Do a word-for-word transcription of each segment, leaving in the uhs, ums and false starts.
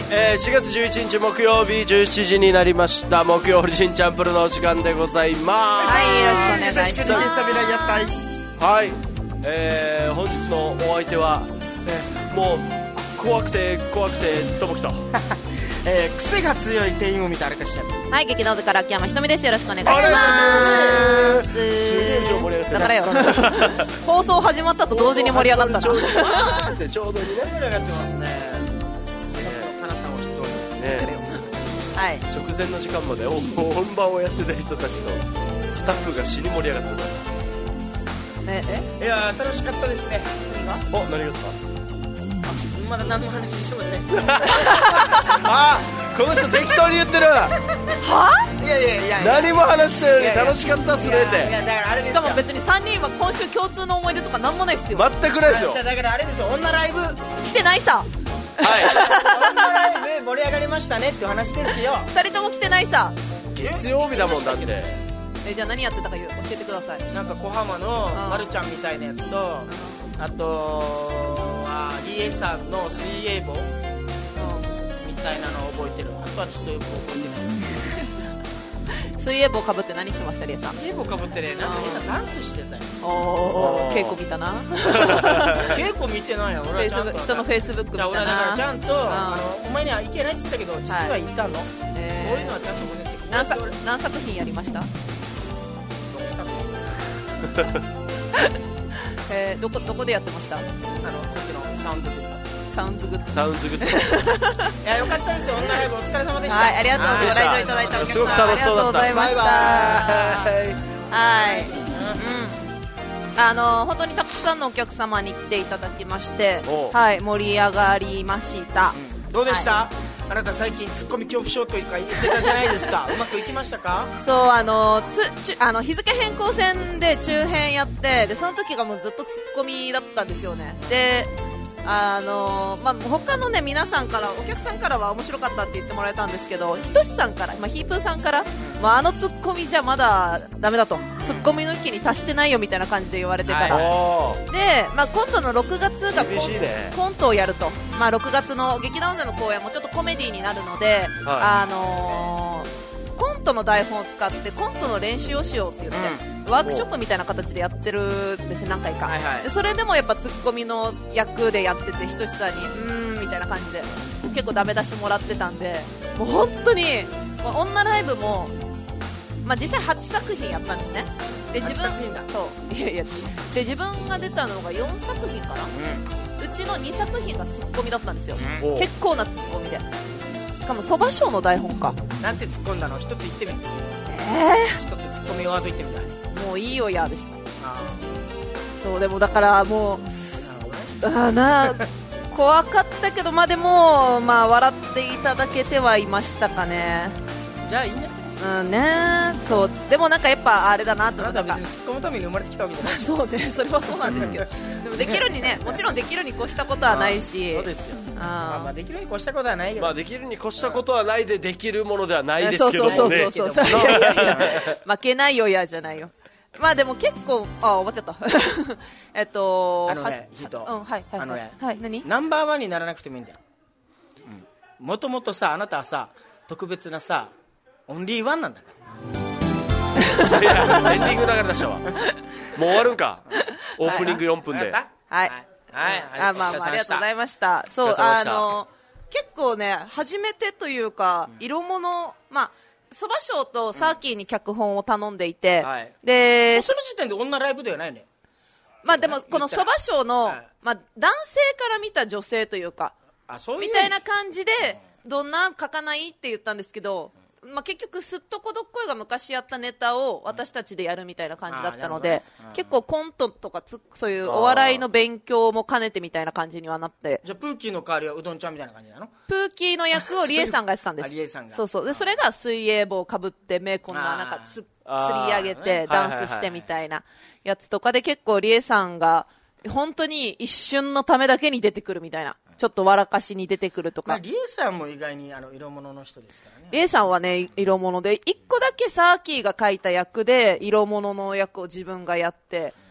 えー、しがつじゅういちにち木曜日じゅうしちじになりました。木曜オリジンチャンプルのお時間でございます。 はい、よろしくお願いします。 はい、えー、本日のお相手は、えー、もう怖くて怖くてともきとえー、癖が強い店員を見たあれかしら。 はい、劇団部から秋山ひとみです。よろしくお願いします。 すげえ盛り上がってる。 だからよ放送始まったと同時に盛り上がったな。 ちょうどにね盛り上がってますね。花さんを筆頭にね、 はい、 直前の時間まで本番をやってた人たちとスタッフが死に盛り上がってる。 ええいや楽しかったですね。 何がお何がですか。 まだ何の話してませんあ、この人適当に言ってるはいやいやいや何も話したように楽しかったっすねって。 いやだからあれですよ。 しかも別にさんにんは今週共通の思い出とか何もないっすよ。 全くないですよ。 だからあれですよ、女ライブ来てないさ。 はい女ライブ盛り上がりましたねっていう話ですよ。 ふたりとも来てないさ。 月曜日だもんだって。 えじゃあ何やってたか教えてください。 なんか小浜のまるちゃんみたいなやつと、あとリエさんの水泳帽みたいなのを覚えてる。あとはちょっとよく覚えてない水泳帽かぶって何してましたリエさん。 水泳帽かぶってね、なんか変なダンスしてたよ。 おー、稽古見たな稽古見てないよ。俺はちゃんと人のフェイスブック見たな。 じゃあ俺はだからちゃんとあのお前には行けないって言ったけど実はいたの、はい、 えー、 こういうのはちゃんと胸って何作何作品やりました。ろくさくえー、どこどこでやってました。あのこっちのサウンドグッドサウンズグッドサウンズグッドいやよかったですよ。女ライブお疲れ様でした。 はい、ありがとうございます。ご来場いただいたお客様すごく楽しそうだった。 ありがとうございました。はい、うん、あの本当にたくさんのお客様に来ていただきまして、はい、盛り上がりました、 うん、どうでした、はい、あなた最近ツッコミ恐怖症というか言ってたじゃないですかうまくいきましたか。 そう、あのつちあの日付変更線で中編やって、でその時がもうずっとツッコミだったんですよね。であのまあ、他のね皆さんからお客さんからは面白かったって言ってもらえたんですけど、ひとしさんから、まあ、ヒープーさんから、まあ、あのツッコミじゃまだダメだと、ツッコミの域に達してないよみたいな感じで言われてから、はい、で、まあ、今度のろくがつがコン、ね、コントをやると、まあ、ろくがつの劇団での公演もちょっとコメディになるので、はい、あのー、コントの台本を使ってコントの練習をしようって言って、うん、ワークショップみたいな形でやってるんですよ、何回か、はいはい、でそれでもやっぱツッコミの役でやってて、ひとしさんにうーんみたいな感じで結構ダメ出しもらってたんで、もう本当に、まあ、女ライブも、まあ、実際はちさくひんやったんですね。で自分そういやいやで自分が出たのがよんさくひんかな、うん、うちのにさくひんがツッコミだったんですよ、うん、結構なツッコミで、しかもそばショーの台本か。 なんて突っ込んだの一つ言ってみて。 えー、 一つツッコミワード言ってみたい。 もういいよやです。あそうでもだからもうあな怖かったけど、まあでもまあ笑っていただけてはいましたかね。 じゃあいいんじゃないですか。 うんね、そうでもなんかやっぱあれだなと思った。 あなたは別に突っ込むために生まれてきたわけじゃないそうね、それはそうなんですけどでもできるにね、もちろんできるに越したことはないし。 そうですよ。あまあまあできるに越したことはないけど、 まあできるに越したことはないでできるものではないですけどもね。 そうそうそうそうそういやいやいや負けないよやじゃないよ。まあでも結構あ終わっちゃったえっとあのねヒート、 うん、はいはいあのね、 はい、何ナンバーワンにならなくてもいいんだよ。もともとさあなたはさ特別なさオンリーワンなんだからいやエンディング流れ出したわもう終わるんかオープニングよんぷんで。 はいはい、はい、あまあまあありがとうございました。そうあの結構ね初めてというか、うん、色物まあそばショーとサーキーに脚本を頼んでいて、うんはい、でその時点で女ライブではないね。 まあでもこのそばショーの、はい、まあ、男性から見た女性というかあそういうみたいな感じで、うん、どんな書かないって言ったんですけど、まあ、結局すっとこどっこいが昔やったネタを私たちでやるみたいな感じだったので、うんね、結構コントとかつそういうお笑いの勉強も兼ねてみたいな感じにはなって。 じゃあプーキーの代わりはうどんちゃんみたいな感じなの。 プーキーの役をリエさんがやってたんですリエさんがそうそうでそれが水泳帽をかぶって目こんななんかつつり上げてダンスしてみたいなやつとかで、結構リエさんが本当に一瞬のためだけに出てくるみたいな、ちょっと笑かしに出てくるとか、まあ、 リエさんも意外にあの色物の人ですからね。 リエさんはね色物で一個だけサーキーが書いた役で色物の役を自分がやって、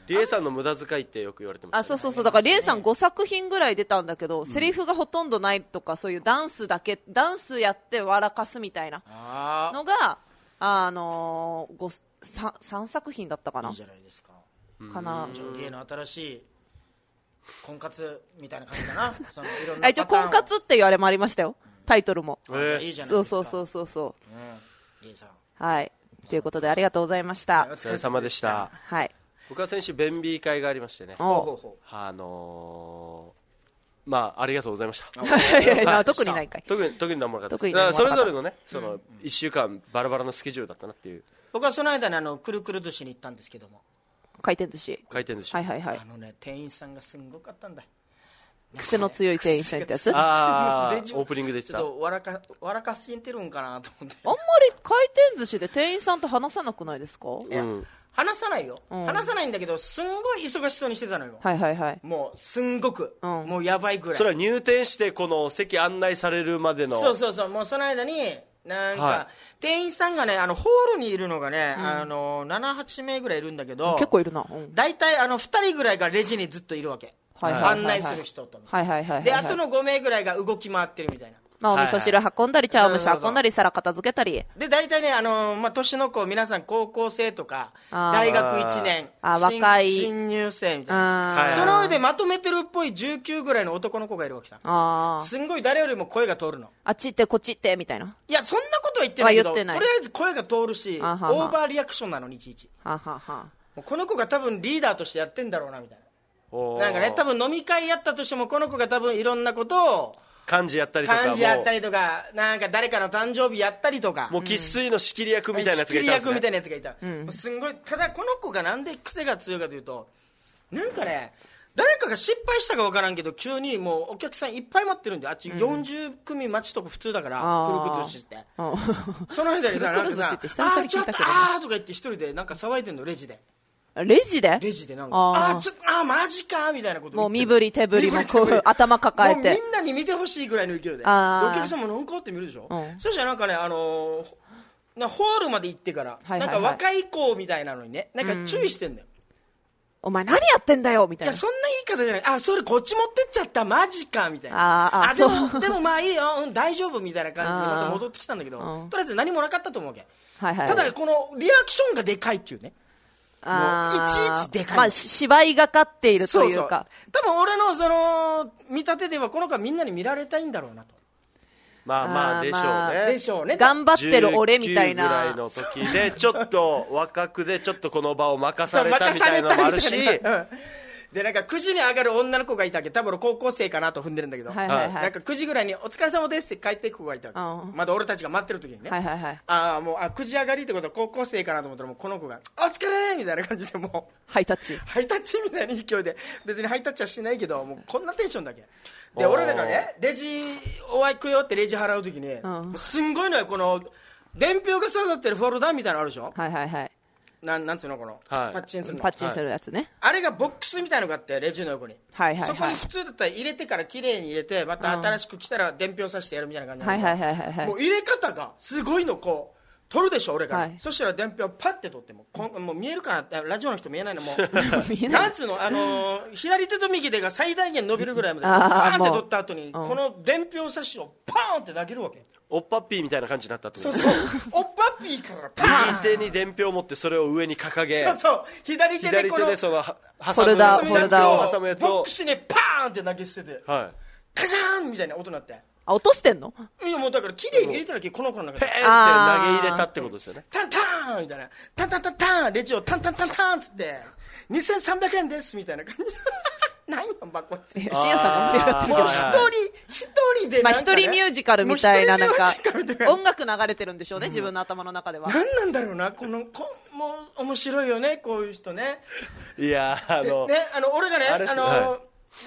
リエさんの無駄遣いってよく言われてます、ね、 あ、そうそうそう。だからリエさんごさく品ぐらい出たんだけど、うん、セリフがほとんどないとか、そういうダンスだけ、ダンスやって笑かすみたいなのが、あのー、さん, さんさく品だったかな。 いいじゃないですか。 かな。 じゃあ芸の新しい婚活みたいな感じかな。そのいろんな一応婚活っていうあれもありましたよ。タイトルも。 えー、いいじゃないですか。 そうそうそうそう。 うん、リエさん。 はい。ということでありがとうございました。 お疲れ様でした。 はい。 僕は先週便秘会がありましてね。あのー、まあありがとうございました。 いやいや特にないかい。 特に特に何もなかったです。それぞれのね、そのいっしゅうかんバラバラのスケジュールだったなっていう。 僕はその間にあのくるくる寿司に行ったんですけども。 回転寿司。 回転寿司。 はいはいはい。 あのね店員さんがすんごかったんだ。 癖の強い店員さんってやつ。 ああ、オープニングでした。 ちょっと笑か笑かしんてるんかなと思って。 あんまり回転寿司で店員さんと話さなくないですか？ いや、うん、話さないよ、うん、話さないんだけどすんごい忙しそうにしてたのよ。 はいはいはい。 もうすんごく、うん、もうやばいぐらい。 それは入店してこの席案内されるまでの。 そうそうそう。もうその間になんか、はい、店員さんがねあのホールにいるのがね、うん、あのななはちめいぐらいいるんだけど、 結構いるな。 大体、うん、あのふたりぐらいがレジにずっといるわけ。はいはいはいはい、案内する人と、 はいはいはいはい、 であとのごめいぐらいが動き回ってるみたいな、 まあ、お味噌汁運んだり茶碗蒸し運んだり皿片付けたりで大体ね、あのーまあ、年の子皆さん高校生とか大学いちねんあ若い新入生みたいな、その上でまとめてるっぽいじゅうきゅうぐらいの男の子がいるわけさ。あすんごい誰よりも声が通るの。あっち行ってこっち行ってみたいな。 いやそんなことは言ってないけどとりあえず声が通るし、 ははオーバーリアクションなのにいちいちはははもうこの子が多分リーダーとしてやってんだろうなみたいな。なんかね、多分飲み会やったとしてもこの子が多分いろんなことを漢字やったりとか漢字やったりとかなんか誰かの誕生日やったりとかもう生粋の仕切り役みたいなやつがいたんですね。 仕切り役みたいなやつがいた、うん、すんごい。ただこの子がなんで癖が強いかというとなんかね誰かが失敗したか分からんけど急にもうお客さんいっぱい待ってるんであっちよんじゅうくみ待ちとか普通だから、うん、くるくる寿司ってその間にさなんかさあーちょっとあーとか言って一人でなんか騒いでんのレジで。 レジでレジでなんかああちょっとあマジかみたいなこともう身振り手振りもこう頭抱えてもうみんなに見てほしいぐらいの勢いでお客さんもなんかって見るでしょ、うん、そしたらなんかねあのー、なホールまで行ってから、はいはいはい、なんか若い子みたいなのにねなんか注意してんだよ、 うん、お前何やってんだよみたいな。 いやそんな言い方じゃない。あそれこっち持ってっちゃったマジかみたいな。ああでもでもまあいいよ、うん、大丈夫みたいな感じでまた戻ってきたんだけどとりあえず何もなかったと思うわけ、はいはいはい、ただこのリアクションがでかいっていうね。もういちいちでかい。 まあ芝居がかっているというか。そうそう多分俺のその見立てではこの子はみんなに見られたいんだろうなと。 まあまあでしょうね、まあ、 でしょうね。 頑張ってる俺みたいなじゅうきゅうぐらいの時でちょっと若くでちょっとこの場を任されたみたいなのもあるしでなんかくじに上がる女の子がいたわけ。多分高校生かなと踏んでるんだけど、はいはいはい、なんかくじぐらいにお疲れ様ですって帰っていく子がいたわけ。まだ俺たちが待ってる時にね、はいはいはい、あもうあくじ上がりってことは高校生かなと思ったらもうこの子がお疲れみたいな感じでもうハイタッチハイタッチみたいな勢いで別にハイタッチはしないけどもうこんなテンションだけで俺らがねレジお会いくよってレジ払う時にすんごいのよ。この伝票が刺さってるフォルダみたいなのあるでしょ。 はいはいはいなんなんつうのこの、はい、パッチンするのパッチンするやつね、 はい、あれがボックスみたいのがあってレジの横に、 はいはいはい、 そこに普通だったら入れてから綺麗に入れてまた新しく来たら伝票させてやるみたいな感じなんだけど、はいはいはいはい、もう入れ方がすごいのこう取るでしょ俺から、はい、そしたら伝票パッて取ってもこんもう見えるかなラジオの人見えないのもうなんつうの、あのー、左手と右手が最大限伸びるぐらいまでパーンって取った後にこの伝票差しをパーンって投げるわけ。 おっぱっぴーみたいな感じになったってこと。 そうそうおっぱっぴーからパーン右手に伝票を持ってそれを上に掲げそうそう左手でこの左手でそのフォルダーを挟むやつをボックスにパーンって投げ捨てて、はい、カシャーンみたいな音になってあ落としてんの。 いやもうだから綺麗に入れたらこの子の中でペーンって投げ入れたってことですよね。 タンターンみたいなタンタンタンタンレジをタンタンタンタンつってにせんさんびゃくえんですみたいな感じ何やんばこいつ。 深夜さんが盛り上がってるもう一人一人でまあ一人ミュージカルみたいななんか音楽流れてるんでしょうね、うん、自分の頭の中では。 何なんだろうなこのこもう面白いよねこういう人ね。 いやあのねあの俺がねあの、はい、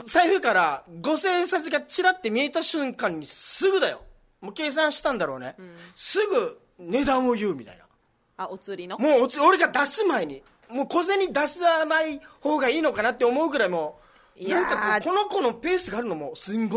財布からごせんえん札がチラって見えた瞬間にすぐだよもう計算したんだろうね、うん、すぐ値段を言うみたいな。 あお釣りのもうおつ俺が出す前にもう小銭出さない方がいいのかなって思うぐらいもうなんかこの子のペースがあるのもすんごい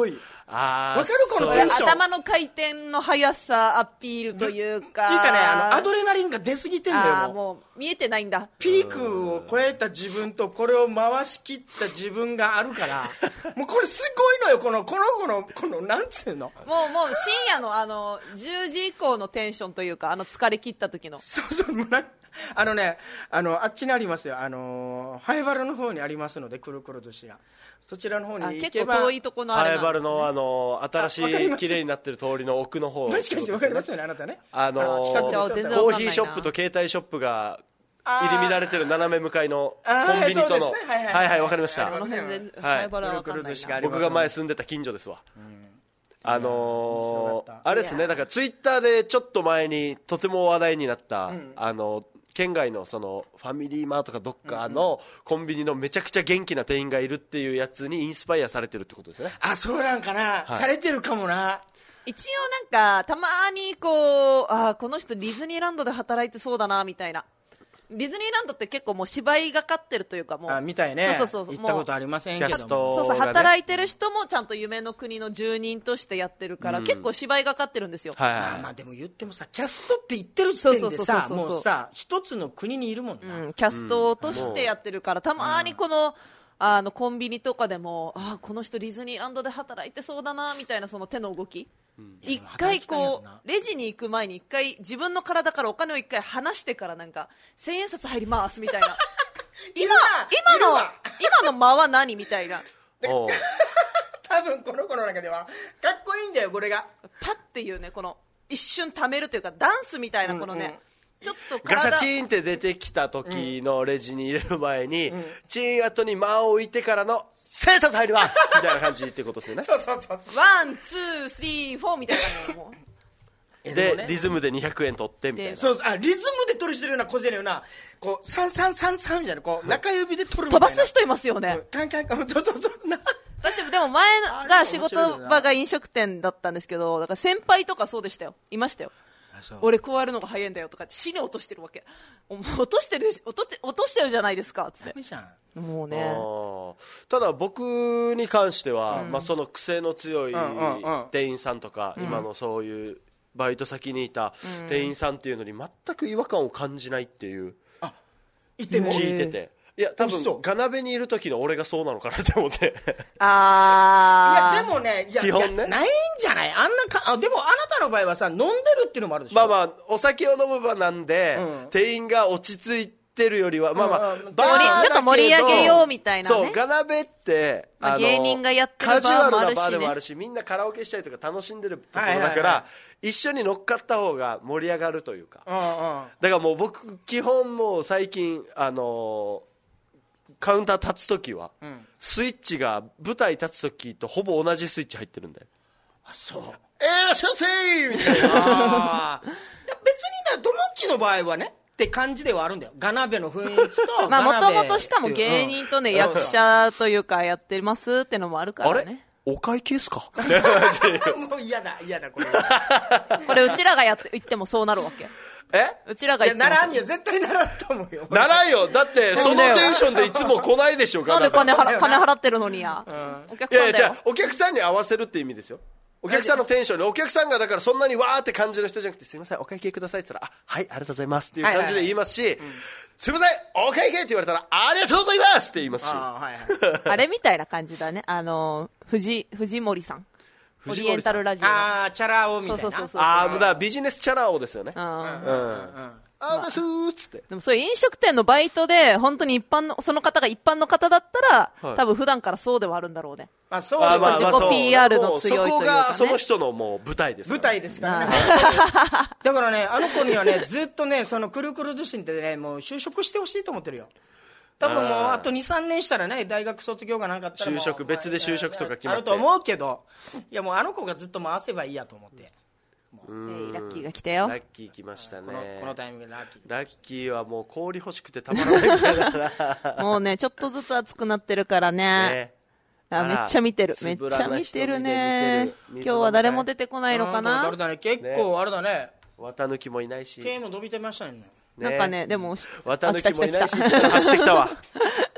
あーわかるこのそうテンション頭の回転の速さアピールというか、 っていうかね、あのアドレナリンが出すぎてんだよ。 あーもうもう見えてないんだ。 ピークを超えた自分とこれを回しきった自分があるからもうこれすごいのよ、このこの子のこのなんつうの、 もうもう深夜のあのじゅうじ以降のテンションというか、あの疲れ切った時の。 そうそう、もうなあのね、あのあっちにありますよ、あのハイバルの方にありますので、くるくる寿司が、そちらの方あに行けば、 結構遠いとこのあれハイバルなんですね。 のあの新しあわかりますい綺麗になってる通りの奥の方、 もしかしてわかりますよね、あなたね。 あの近くにあ全然わかんないなコーヒーショップと携帯ショップが入り乱れてる斜め向かいのあーコンビニとの、 そうですねはいはいはいはい、わかりましあた。 あの辺ではいハイバルはわかんないくるくる寿司がな。 あります僕が前住んでた近所ですわ。あの面白かったーあれですね、だからツイッターでちょっと前にとても話題になった、あの県外のそのファミリーマートかどっかのコンビニのめちゃくちゃ元気な店員がいるっていうやつにインスパイアされてるってことですね。 あ、そうなんかな、 はいされてるかもな。 一応なんかたまにこう、あーこの人ディズニーランドで働いてそうだなみたいな。ディズニーランドって結構もう芝居がかってるというか、もうあ、みたいね。 そうそうそう、 行ったことありませんけども。 キャストそうそう、 がね働いてる人もちゃんと夢の国の住人としてやってるから、結構芝居がかってるんですよ。 はいまあはいまあでも言ってもさ、キャストって言ってる時点でそうそうさ、 そうそうそうもうさ、一つの国にいるもんな。 うん、キャストとしてやってるから、たまにこの、あのコンビニとかでも、あーこの人ディズニーランドで働いてそうだなみたいな、その手の動き、一回こうレジに行く前に一回自分の体からお金を一回離してから、なんか千円札入りますみたいな今いるわいる今のわ今の間は何みたいな、 おう多分この子の中ではかっこいいんだよ、これが。 パッていうね、この一瞬ためるというか、ダンスみたいな、このね、 うんうんちょっとガシャ体チーンって出てきた時のレジに入れる前に、チーン後に間を置いてからの千円札入りますみたいな感じっていうことですよね。 そうそうそうそう。 ワンツースリーフォーみたいなのもうえで、 もねリズムでにひゃくえん取ってみたいな。 そうそう、あ、リズムで取りしてるような小銭のような、こう、三三三三みたいな、こう、中指で取るみたいな。 飛ばす人いますよね、 うんカンカンカン、そうそうそう。な私でも前が仕事場が飲食店だったんですけど、だから先輩とかそうでしたよ、いましたよ。俺こうやるのが早いんだよとかって死に落としてるわけ。お前落としてる落として落としてるじゃないですかっつって。 ダメじゃん。 もうね、 あーただ僕に関しては、まあ、その癖の強いうんうんうん店員さんとか、今のそういうバイト先にいた店員さんっていうのに全く違和感を感じないっていう行っても。 聞いてて、いや多嘘分ガナベにいる時の俺がそうなのかなって思ってあーいや、でもね、いや、 基本ねいやないんじゃないあんなか、あ、でもあなたの場合はさ、飲んでるっていうのもあるでしょ。 まあまあお酒を飲む場なんで、 うん店員が落ち着いてるよりはまあまあ、 うんうんバーだけどちょっと盛り上げようみたいなねそうガナベって、 まあの芸人がやってるバーカジュアルもあるしねなバーでもあるし、みんなカラオケしたりとか楽しんでるところだから、 はいはいは一緒に乗っかった方が盛り上がるというか、 うんうん。 だからもう僕基本もう最近あのーカウンター立つ時は、 んスイッチが舞台立つ時とほぼ同じスイッチ入ってるんで、 あ、そう。 えー、らっしゃいませーみたいなあーいや別にね、友樹の場合はね、って感じではあるんだよ。ガナベの雰囲気と。 まあもとガナベもとしかも芸人とね、 うん役者というかやってますってのもあるかあれらね。 お会計っすかもう嫌だ、嫌だ、これは。 これうちらがやって言ってもそうなるわけ。 えうちらがいや、 言ってもそうならんよ。絶対ならんと思うよ。 ならんよ。だってそのテンションでいつも来ないでしょ。 なんで金ガナベ払金払ってるのにや。お客いやいや、じゃさんだよあ。お客さんに合わせるって意味ですよ。お客さんのテンションで、お客さんがだからそんなにわーって感じの人じゃなくて、すいませんお会計くださいって言ったら、あ、はいありがとうございますっていう感じで言いますし、すいませんお会計って言われたら、ありがとうございますって言いますし、 あーはいはい。 あれみたいな感じだね。あの、藤、藤森さん。オリエンタルラジオの。 あー、チャラ男みたいな。 そうそうそうそう。 ああ、だからビジネスチャラ男ですよね。 うん。 うん。あーですーっつって。 でもそういう飲食店のバイトで、本当に一般の、その方が一般の方だったら、 はい多分普段からそうではあるんだろうね。 まあ、そうあーまあ自己まあそうピーアール の強いというかねもそこがその人のもう舞台ですから舞台ですからね。だからね、あの子にはね、ずっとね、そのくるくる寿司ってね、もう就職してほしいと思ってるよ。多分もうあーあとに、さんねんしたらね、大学卒業がなんかあったらもう就職別で就職とか決まってあると思うけど、いやもうあの子がずっと回せばいいやと思って。 えーラッキーが来たよ。 ラッキー来ましたねこのこのタイミングでラッキー。 ラッキーはもう氷欲しくてたまらないみたいだからもうね、ちょっとずつ暑くなってるからね。 ねあめっちゃ見てる。めっちゃ見てるね。今日は誰も出てこないのかあなーだね、結構あれだね、 綿抜きもいないし、 毛も伸びてましたね。 なんかね、でも、 綿抜あ来た来た来たきもいないし走ってきたわ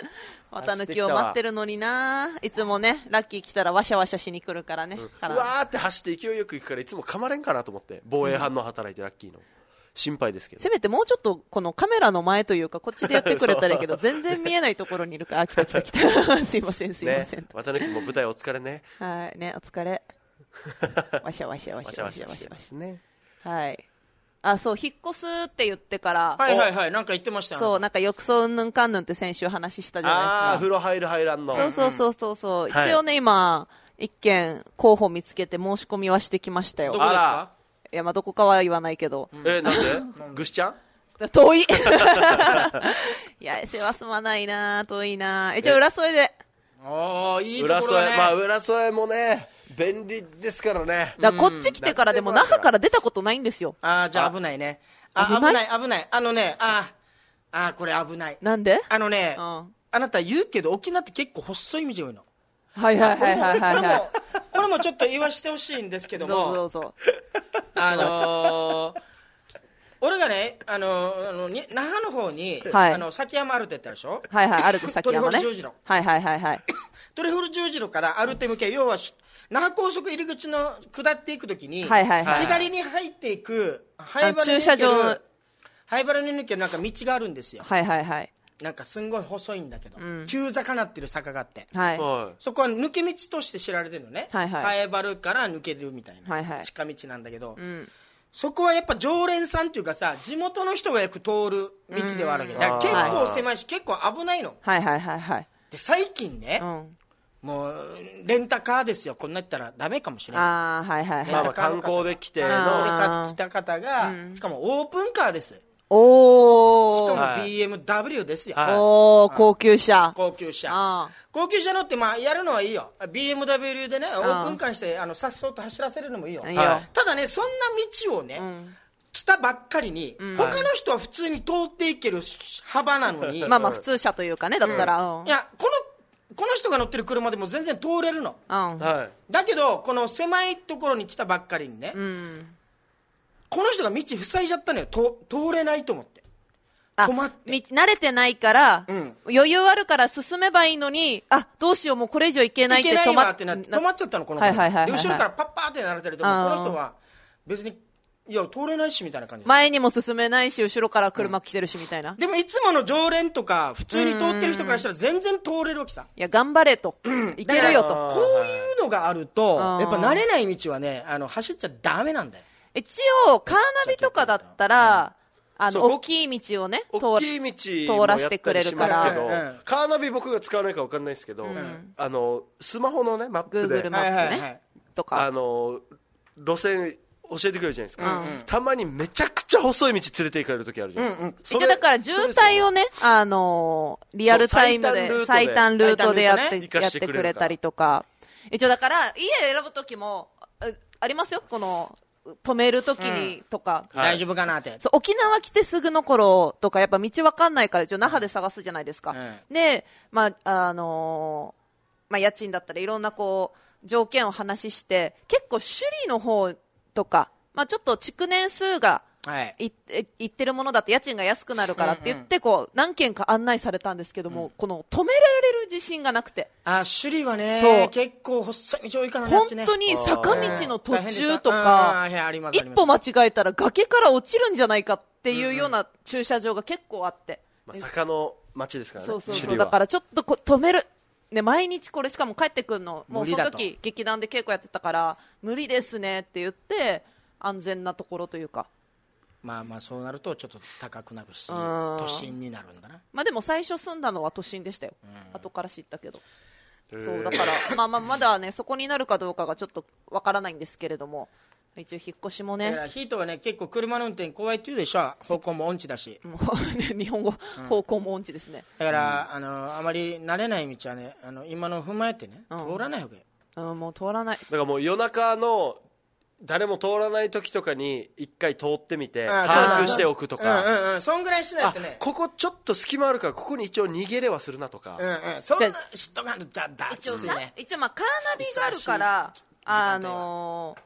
綿抜きを待ってるのにないつもねラッキー来たらワシャワシャしに来るからね、うん、 うわーって走って勢いよく行くからいつも噛まれんかなと思って防衛反応働いてラッキーの心配ですけど、 せめてもうちょっとこのカメラの前というかこっちでやってくれたらいいけど全然見えないところにいるからあ来た来た来たすいませんすいません、ね、 綿抜きも舞台お疲れねはいねお疲れわしゃわしゃわしゃわしゃわしゃわしゃねはいあそう引っ越すって言ってからはいはいはいなんか言ってましたねそうなんか浴槽うんぬんかんぬんって先週話したじゃないですかああ風呂入る入らんのそうそうそうそうそう、 うん、 一応ね、はい、今一件候補見つけて申し込みはしてきましたよどこですかいやまあどこかは言わないけど、 うん、えなんでぐしちゃん遠いいや世話すまないな遠いな一応浦添でああいいところだね浦添まあ浦添もね便利ですからねだからこっち来てからでも那覇から出たことないんですよああじゃあ危ないねあ危ない危ないあのねああこれ危ないなんであのね、 うん、 あなた言うけど沖縄って結構細い道が多いのはいはいはいはいはい、はい、 こ, れこれもちょっと言わしてほしいんですけどもどうぞどうぞあのー、俺がね、あのー、あの那覇の方に、 はい、 あの崎山アルテってあるでしょはいはいアルテ崎山ねトリフォル十字路はいはいはいはいトリフォル十字路からアルテ向け要は那覇高速入り口の下っていくときに、 はいはいはい、 左に入っていく駐車場灰原に抜けるなんか道があるんですよはいはいはいなんかすんごい細いんだけど、 うん、 急坂なってる坂があって、 はい、 そこは抜け道として知られてるのね、 はいはい、 灰原から抜けるみたいな、 はいはい、 近道なんだけど、 うん、 そこはやっぱ常連さんっていうかさ地元の人がよく通る道ではあるわけ、うん、だから結構狭いし結構危ないのはいはいはいはいで最近ね、 うんもうレンタカーですよこんな言ったらダメかもしれないあ、はいはいはい、 まあ、まあ観光で来ての来た方が、うん、しかもオープンカーですおしかも ビーエムダブリュー ですよ、 はい、お高級車高級車高級車乗ってまあやるのはいいよ ビーエムダブリュー でねオープンカーにしてあのさっそうと走らせるのもいいよ、はい、ただねそんな道をね、うん、来たばっかりに、うん、他の人は普通に通っていける幅なのにまあまあ普通車というかねだったら、うん、 いやこのこの人が乗ってる車でも全然通れるの、 うん、 だけどこの狭いところに来たばっかりにね、うん、この人が道塞いじゃったのよと通れないと思って止まって慣れてないから、うん、余裕あるから進めばいいのにあどうしようもうこれ以上行けないって止まって止まっちゃったのこの子、はいはいはいはい、で後ろからパッパーって鳴られてるとこの人は別にいや通れないしみたいな感じ前にも進めないし後ろから車来てるしみたいな、 うん、でもいつもの常連とか普通に通ってる人からしたら全然通れるわけさいや頑張れと、うん、いけるよとこういうのがあるとやっぱ慣れない道はねあの走っちゃダメなんだよ一応カーナビとかだったら、うん、あの大きい道をね大きい道通らせてくれるからけど、うん、カーナビ僕が使わないか分かんないですけど、うん、あのスマホのねマップで Google マップね、はいはいはい、とかあの路線教えてくれるじゃないですか、うんうん、たまにめちゃくちゃ細い道連れて行かれる時あるじゃないですか、うんうん、 一応だから渋滞をねあのー、リアルタイムで最短ルートでやって、ね、やってくれたりとか一応だから家選ぶ時もありますよこの止める時にとか、 うんはい、大丈夫かなってそう沖縄来てすぐの頃とかやっぱ道わかんないから一応那覇で探すじゃないですか、うん、でまああのー、まあ家賃だったりいろんなこう条件を話して結構首里の方とか、まあ、ちょっと築年数がい、い、いってるものだと家賃が安くなるからって言ってこう何件か案内されたんですけども、うん、この止められる自信がなくてあ首里はね結構細い道多いからね本当に坂道の途中とか一歩間違えたら崖から落ちるんじゃないかっていうような駐車場が結構あって、 まあ、坂の町ですからねそうそうそうだからちょっとこ止めるね、毎日これしかも帰ってくるのもうその時劇団で稽古やってたから無理ですねって言って安全なところというかまあまあそうなるとちょっと高くなるし都心になるんだなまあでも最初住んだのは都心でしたよ、うん、後から知ったけどそうだからまあまあまだねそこになるかどうかがちょっとわからないんですけれども一応引っ越しもねヒートはね結構車の運転怖いって言うでしょ方向も音痴だし日本語、うん、方向も音痴ですねだから、うん、あのあまり慣れない道はねあの今の踏まえてね、うん、通らないわけ、 うん、もう通らないだからもう夜中の誰も通らない時とかに一回通ってみて把握しておくとかうんうんうんそんぐらいしないとねここちょっと隙間あるからここに一応逃げれはするなとかうんうんそんな知っとかんとじゃあだ一応さ一応まあカーナビがあるからあのー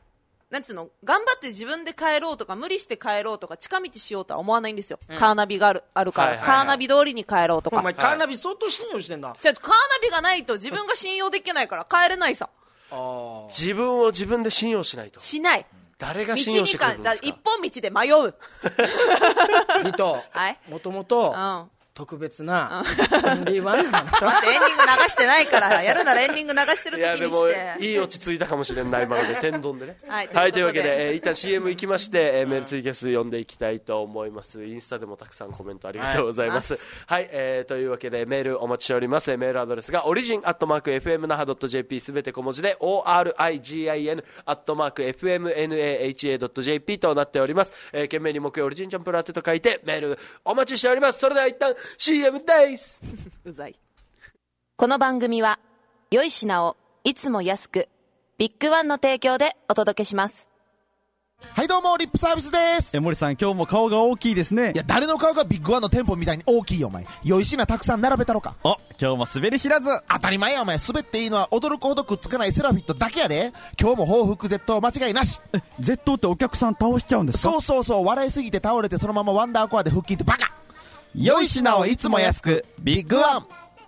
なんつうの、頑張って自分で帰ろうとか無理して帰ろうとか近道しようとは思わないんですよ、うん、カーナビがある、あるから、はいはいはい、カーナビ通りに帰ろうとか。 お前カーナビ相当信用してんだ。 じゃあカーナビがないと自分が信用できないから帰れないさ。 あ、自分を自分で信用しないと。 しない。 誰が信用してくれるんですか。 一本道で迷う人、はい、もともと、うん特別なオンリーワンなんだと。 待って、エンディング流してないからやるならエンディング流してる時にして。いやでもいい落ち着いたかもしれない今まで天丼でねはい、はい、というわけで、えー、一旦 シーエム 行きまして、えー、メールツイキャス読んでいきたいと思います。インスタでもたくさんコメントありがとうございます。はい、はい、えー、というわけでメールお待ちしております。メールアドレスがオリジンアットマーク エフエムナハドットジェーピー すべて小文字で オーアールアイジーアイエヌ アットマーク エフエムナハドットジェーピー となっております。えー、懸命に木曜オリジンチャンプラーテと書いてメールお待ちしております。それでは一旦 シーエム ですうざい。 この番組は良い品をいつも安くビッグワンの提供でお届けします。 はいどうもリップサービスです。 え森さん今日も顔が大きいですね。 いや誰の顔がビッグワンの店舗みたいに大きいよお前。良い品たくさん並べたろか。 お今日も滑り知らず。 当たり前やお前。滑っていいのは驚くほどくっつかないセラフィットだけやで。今日も報復絶倒間違いなし。 え絶倒ってお客さん倒しちゃうんですか。 そうそうそう。笑いすぎて倒れてそのままワンダーコアで腹筋ってバカ。 良い品をいつも安くビッグワン。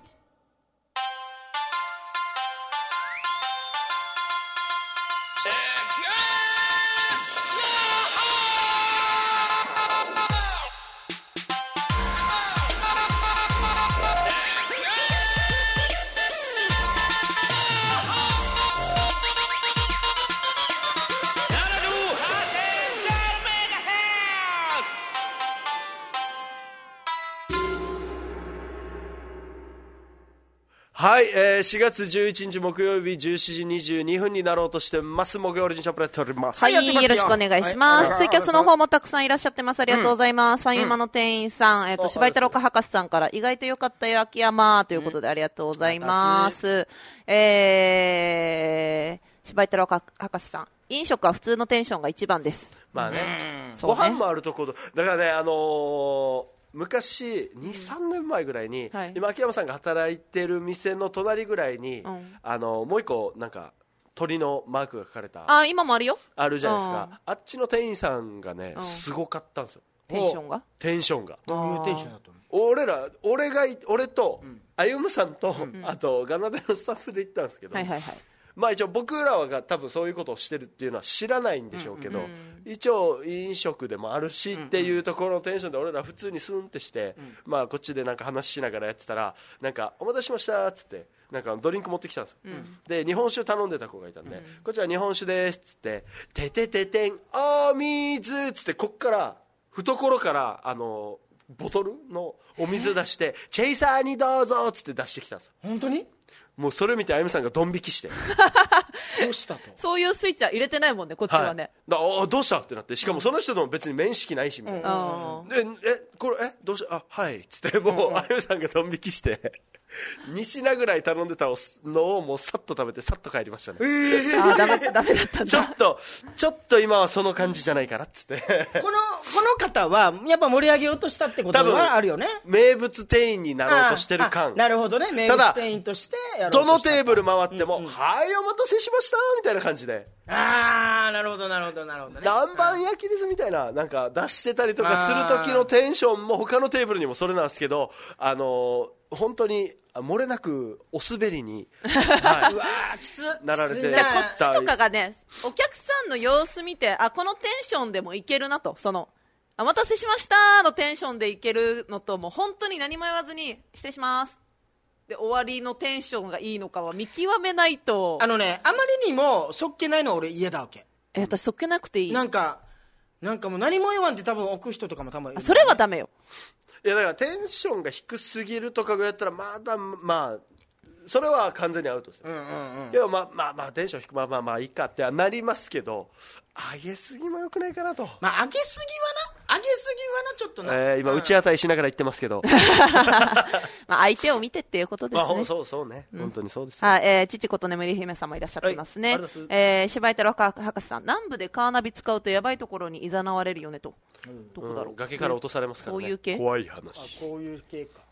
はい、えー、しがつじゅういちにち木曜日じゅうしちじにじゅうにふんになろうとしてます木曜オリジンチャンプラーやっております。 はい、よろしくお願いします、はい、ツイキャスの方もたくさんいらっしゃってます。ありがとうございます、うん、ファミマの店員さん、えーと柴井太郎か博士さんから意外と良かったよ秋山ということでありがとうございます、うん、えー、柴井太郎か博士さん、飲食は普通のテンションが一番です。 まあね、うん、ご飯もあるところだからね、あのー昔 にさんねんまえぐらいに、はい、今秋山さんが働いてる店の隣ぐらいに、うん、あのもう一個なんか鳥のマークが書かれたあ今もあるよあるじゃないですか、うん、あっちの店員さんがね、うん、すごかったんですよ。 テンションがテンションがどういうテンションだったの。 俺ら俺が俺と、うん、歩夢さんと、うん、あとガナベのスタッフで行ったんですけど、 はいはいはい、 まあ一応僕らが多分そういうことをしてるっていうのは知らないんでしょうけど、うんうん、一応飲食でもあるしっていうところのテンションで俺ら普通にスンってして、うん、まあこっちでなんか話しながらやってたらなんかお待たせしましたっつってなんかドリンク持ってきたんですよ、うん、で日本酒頼んでた子がいたんで、うん、こっちは日本酒ですっつってててててんお水っつってこっから懐からあのボトルのお水出してチェイサーにどうぞっつって出してきたんですよ。 本当にもうそれ見てあゆみさんがドン引きしてどうしたと。 そういうスイッチは入れてないもんねこっちはね、 はい、だあどうしたってなって、しかもその人とも別に面識ないしみたいな、うん、でえこれえどうしたあはいっつってもうあゆみさんがドン引きしてに品ぐらい頼んでたのをもうさっと食べてさっと帰りましたね。えー、あダメダメだったんだ。 ちょっとちょっと今はその感じじゃないかなっつってこのこの方はやっぱ盛り上げようとしたってことはあるよね。 名物店員になろうとしてる感。 なるほどね。名物店員としてやろうとした。 どのテーブル回っても、うんうん、はいお待たせしましたみたいな感じで、 ああなるほどなるほどなるほどね、 南蛮焼きですみたいななんか出してたりとかする時のテンションも他のテーブルにもそれなんですけど、あのー、本当に漏れなくお滑りに、 はい、うわきつなられて、 じゃあこっちとかがねお客さんの様子見てあこのテンションでもいけるなと、そのお待たせしましたのテンションでいけるのともう本当に何も言わずに失礼しますで終わりのテンションがいいのかは見極めないと。 あのねあまりにもそっけないのは俺嫌だわけ。 え私そっけなくていい。 なんかなんかもう何も言わんって多分置く人とかも多分いる、ね、 それはダメよ。 いやだからテンションが低すぎるとかぐらいだったらまだまあそれは完全にアウトですよ、うんうんうん、けどまあまあまあテンション低くまあまあまあいいかってはなりますけど上げすぎもよくないかなと。 まあ上げすぎはな上げすぎはなちょっとな、 えー、今打ち当たりしながら言ってますけどまあ相手を見てっていうことですね、 まあ、そうそうね、うん、本当にそうです、ね、 はい、えー、父こと眠り姫さんもいらっしゃってますね、はい、えー、柴井太郎博士さん南部でカーナビ使うとやばいところに誘われるよねと、うん、どこだろう、 うん、崖から落とされますからね、 こういう系怖い話。 あこういう系か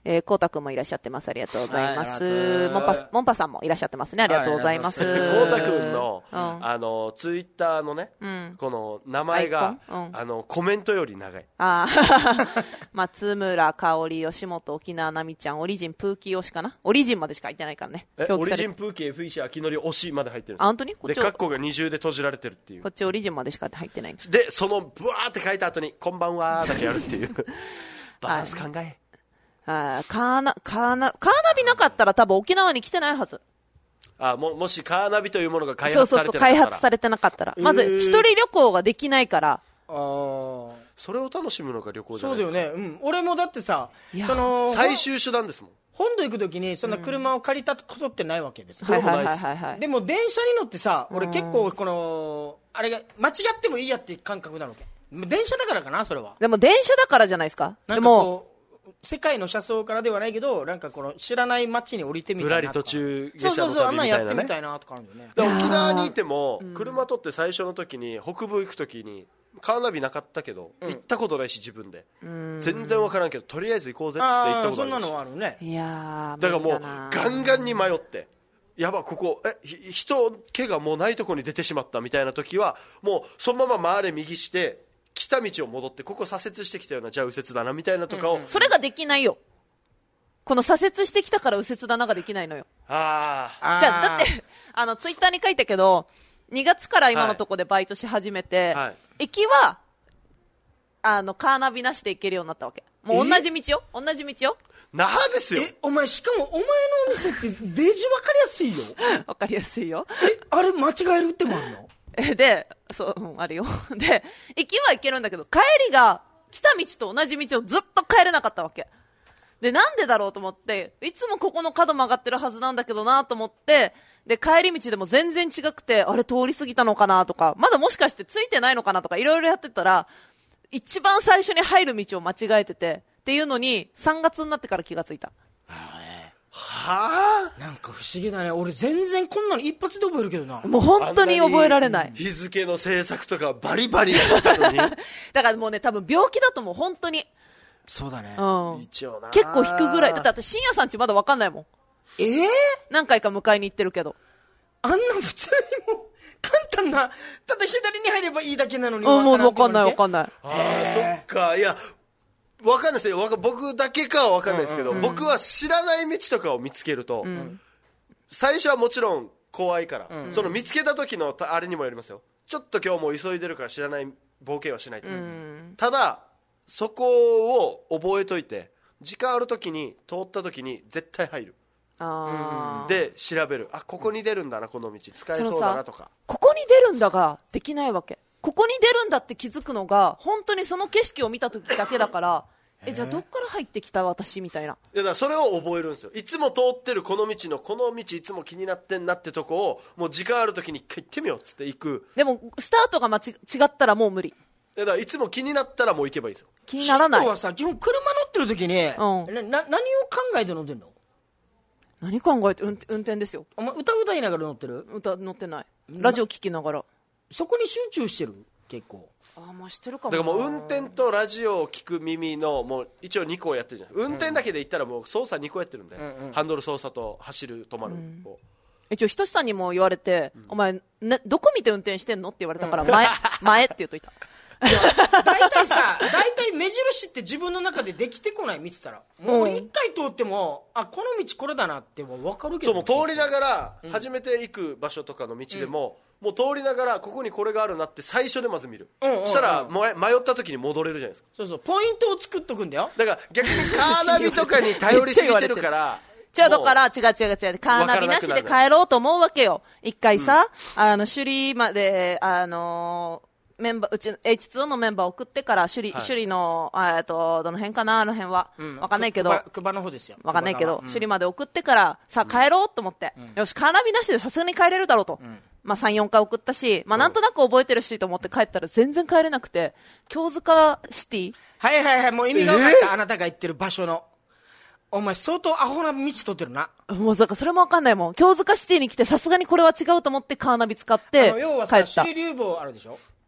えー、こうたくんもいらっしゃってます。ありがとうございまはいあす。 りがとうモンパ、モンパさんもいらっしゃってますね。ありがとうございます。 こうたくんの、 うんあのツイッターのね、 うんこの名前が、 アイコンうんあのコメントより長い。 ああ、松村香織、吉本、沖縄、奈美ちゃん、オリジン、プーキー推しかな。オリジンまでしか書いてないからね。 えオリ表記されてジンプーキー エフイーシー 秋のり推しまで入ってるんですあ、本当にこっでちカッコが二重で閉じられてるっていうこっちオリジンまでしか入ってないんです。 でそのブワーって書いた後にこんばんはだけやるっていうバランス考えあーカーナ、カーナ、カーナビなかったら多分沖縄に来てないはず。 あももしカーナビというものが開そうそうそう、 発されてなかったら開発されてなかったら。まず、一人旅行ができないから。 あーそれを楽しむのが旅行じゃなそいうですかだよね、うん、俺もだってさいやその最終手段ですもん本土行くときにそんな車を借りたことってないわけです、 はいはいはいはいはい。 でも電車に乗ってさ俺結構このあれが間違ってもいいやっていう感覚なのけ電車だからかなそれはでも電車だからじゃないですか。 なんかでも、 こう世界の車窓からではないけどなんかこの知らない街に降りてみたいなぶらり途中下車のそうそうそうあんなんやっ旅みたいなねてみたいなとかあるんだよねだから沖縄にいても車取って最初の時に北部行く時にカーナビなかったけど、行ったことないし自分で全然分からんけどとりあえず行こうぜっつって行ったああそんなことあるしのはあるねいやー、 だからもう無理なガンガンに迷ってやばここえひ人気がもうないとこに出てしまったみたいな時はもうそのまま回れ右して来た道を戻ってここ左折してきたようなじゃあ右折だなみたいなとかを、 それができないよ。この左折してきたから右折だなができないのよ。 あああーじゃあ、だって、あの、ツイッターに書いたけど、にがつから今のとこでバイトし始めて、 はい行きは、あの、カーナビなしで行けるようになったわけ。もう同じ道よ。同じ道よ。 那覇ですよえお前しかもお前のお店ってデージ分かりやすいよわかりやすいよ。 えあれ間違えるってもあるのえで、そう、うん、あるよ。で、行きは行けるんだけど、帰りが、来た道と同じ道をずっと帰れなかったわけ。で、なんでだろうと思って、いつもここの角曲がってるはずなんだけどなと思って、で、帰り道でも全然違くて、あれ通り過ぎたのかなとか、まだもしかしてついてないのかなとか、いろいろやってたら、一番最初に入る道を間違えてて、っていうのに、さんがつになってから気がついた。 はあなんか不思議だね俺全然こんなの一発で覚えるけどなもう本当に覚えられない。 日付の制作とかバリバリやったのにだからもうね、多分病気だと思う、本当に。 そうだねうん。 一応な結構引くぐらい。だって、だって深夜さんちまだわかんないもん。 えー、 何回か迎えに行ってるけど。 あんな普通にもう簡単なただ左に入ればいいだけなのにうん、もうわかんないわかんんない。 ああそっかいやわかんないですよわか僕だけかはわかんないですけど、僕は知らない道とかを見つけると、最初はもちろん怖いから、その見つけた時のあれにもよりますよちょっと今日もう急いでるから知らない冒険はしないと、ただそこを覚えといて時間ある時に通った時に絶対入るあーで調べるあここに出るんだなこの道使えそうだなとかここに出るんだができないわけ。ここに出るんだって気づくのが本当にその景色を見た時だけだからえじゃあどっから入ってきた私みたいな。 いやだからそれを覚えるんですよいつも通ってるこの道のこの道いつも気になってんなってとこをもう時間ある時に一回行ってみようっつって行くでもスタートが間違違ったらもう無理。 いやだからいつも気になったらもう行けばいいんですよ気にならない。 はさ基本車乗ってる時に、 うんなな何を考えて乗ってんの何考えて運運転ですよ。 お前歌歌いながら乗ってる歌乗ってない。ラジオ聞きながら。 そこに集中してる結構ああまあ知ってるかもな。 だからもう運転とラジオを聞く耳のもう一応にこをやってるじゃん運転だけで言ったらもう操作にこやってるんで、ハンドル操作と走る止まるを、 一応ひとしさんにも言われて、お前、ね、どこ見て運転してんのって言われたから前前って言っといた。 大体さ大体目印って自分の中でできてこない見てたらもう俺一回通ってもあこの道これだなっても分かるけどそうもう通りながら初めて行く場所とかの道でも、もう通りながらここにこれがあるなって最初でまず見る、 うんうんうんそしたらもう迷った時に戻れるじゃないですかそうそうポイントを作っとくんだよだから逆にカーナビとかに頼りすぎてるから違う、だから、違う違う違う。カーナビなしで帰ろうと思うわけよ。一回さ、あの、首里まで、あのー、メンバー、うち、エイチツー のメンバー送ってから、首里、 はい首里の、あえっと、どの辺かな、あの辺は。わかんないけど。 くくばの方ですよわかんないけど、 くば首里まで送ってから、さあ帰ろうと思って。よし、カーナビなしでさすがに帰れるだろうと。まあさん、よんかい送ったし、まあなんとなく覚えてるしと思って帰ったら全然帰れなくて、京塚シティはいはいはいもう意味が分かった、あなたが言ってる場所のお前相当アホな道取ってるなもうだからそれもわかんないもん。京塚シティに来てさすがにこれは違うと思ってカーナビ使ってあの要は帰った。 さ首里流房あるでしょ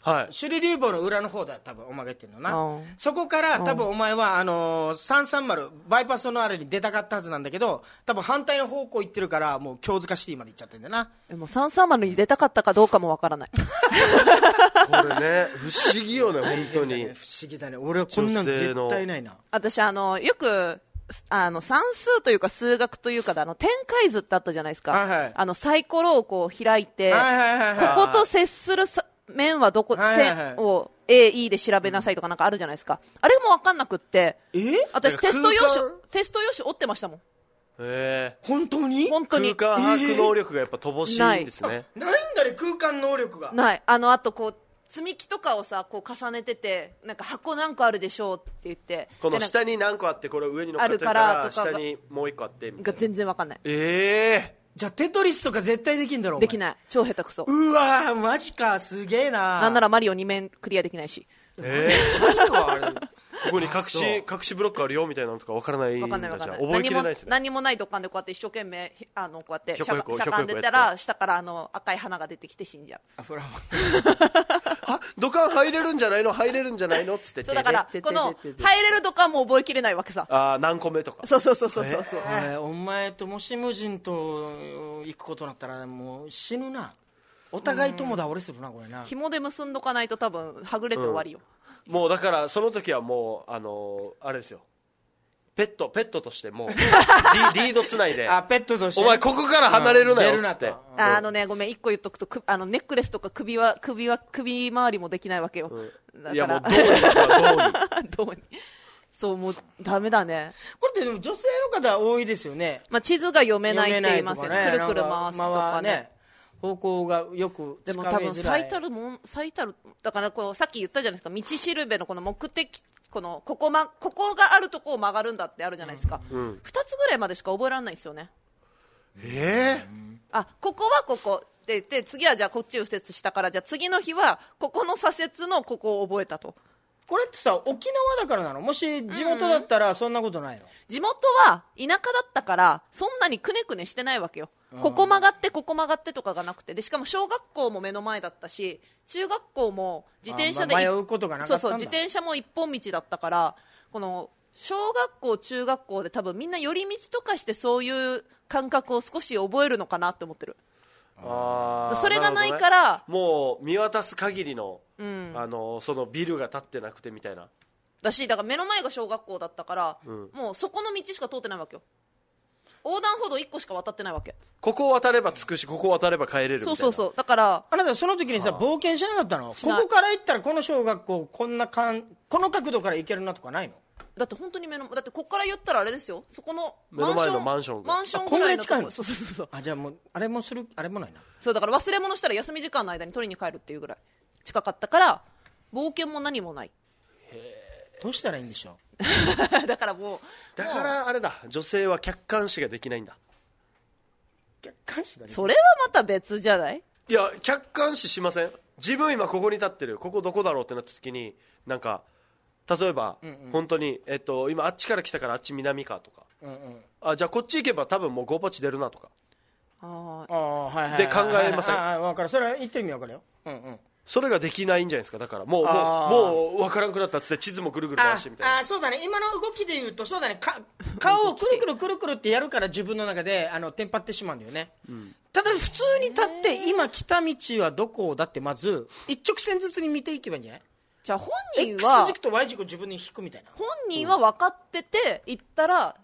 はい首里流房の裏の方だよ多分お前が言ってるのな、 うんそこから多分お前はあのー、さんさんまるバイパスのあれに出たかったはずなんだけど多分反対の方向行ってるからもう京塚シティまで行っちゃってんだよな。 えもうさんさんまるに出たかったかどうかもわからない。 これね不思議よね本当に。 不思議だね。俺はこんなん絶対ないな。 私あのよくあの算数というか数学というかであの展開図ってあったじゃないですか、 はいはい、 あのサイコロをこう開いて、 はいはいはいはい、 ここと接するさ面はどこ、 はいはいはい、 線を エーイー で調べなさいとかなんかあるじゃないですか。あれも分かんなくって、 え私テスト用紙テスト用紙折ってましたもん。 えー、 本当に本当に空間把握能力がやっぱ乏しいんですね、 えー、ないんだね空間能力がない。あのあとこう積み木とかをさこう重ねててなんか箱何個あるでしょうって言ってこの下に何個あってこれ上に乗っかってるから下にもう一個あってみたいなが全然分かんない。 ええー、 じゃあテトリスとか絶対できんだろ。 できない。超下手くそ。 うわーマジかすげえな。 なんならマリオに面クリアできないし。 えー、ここに隠し隠しブロックあるよみたいなのとか分からないんだ。 分かんない分かんない。 覚えきれないですね。 何もない土管でこうやって一生懸命あのこうやってしゃひょこひょこがんでたら下からあの赤い花が出てきて死んじゃう。 あフラワあ土管入れるんじゃないの入れるんじゃないのっつってそうだからこの入れる土管も覚えきれないわけさ。 あ何個目とか。 そうそうそうそうそう、 えー、お前ともし無人と行くことになったらもう死ぬな。お互い友倒れするなこれな。 紐で結んどかないと多分はぐれて終わりよ、 うん、もうだからその時はもうあのー、あれですよペットペットとしてもうリ, リードつないであペットとして、 お前ここから離れるなよっつって、 うん、あ, あのねごめん一個言っとくとくあのネックレスとか首は首は首周りもできないわけよ、 うん、 だからいやもうどうにどうにそうもうダメだね。 これってでも女性の方多いですよね、 まあ、地図が読めないって言いますよね。くるくる回すとかね、 ね方向がよくつかめづらい。でも多分最たるもん最たるだからこうさっき言ったじゃないですか道しるべのこの目的このここ、ま、ここがあるとこを曲がるんだってあるじゃないですか、うん、ふたつぐらいまでしか覚えられないんですよね。 えー、 あここはここって言って次はじゃあこっち右折したからじゃあ次の日はここの左折のここを覚えたと。 これってさ沖縄だからなの？もし地元だったらそんなことないの？ 地元は田舎だったからそんなにくねくねしてないわけよ。ここ曲がってここ曲がってとかがなくて、でしかも小学校も目の前だったし中学校も自転車で、 まあ、迷うことがなかったんだ。 そうそう自転車も一本道だったからこの小学校中学校で多分みんな寄り道とかしてそういう感覚を少し覚えるのかなって思ってる。 あそれがないから、 ね、もう見渡す限りの、 うん、 あのそのビルが建ってなくてみたいなだしだから目の前が小学校だったから、うん、もうそこの道しか通ってないわけよ。横断歩道いっこしか渡ってないわけ。 ここを渡れば着くしここを渡れば帰れるみたいな。 そうそうそうだからあなたその時にさ冒険しなかったの？ここから行ったらこの小学校こんなかんこの角度から行けるなとかないの？ だって本当に目のだってここから言ったらあれですよそこの目の前のマンションマンションぐらいのところ。 そうそうそうそうあじゃあもうあれもするあれもないな。 そうだから忘れ物したら休み時間の間に取りに帰るっていうぐらい近かったから冒険も何もない。 どうしたらいいんでしょうだからもうだからあれだ女性は客観視ができないんだ。 客観視ができない。 それはまた別じゃない？ いや客観視しません？自分今ここに立ってるここどこだろうってなった時になんか例えば、うんうん、本当に、えっと、今あっちから来たからあっち南かとか、うんうん、あじゃあこっち行けば多分もうゴーパチ出るなとかああ、はいはい、 で考えません？ ああ分かるそれは言ってる意味分かるよ、うんうん、 それができないんじゃないですか。だからもうもうもう分からんくなったっつって地図もぐるぐる回してみたいな。 ああそうだね今の動きで言うとそうだねか顔をくるくるくるくるってやるから自分の中であのテンパってしまうんだよね、うん、ただ普通に立って今来た道はどこだってまず一直線ずつに見ていけばいいんじゃない？ じゃあ本人は X 軸と Y 軸を自分に引くみたいな。 本人は分かってて行ったら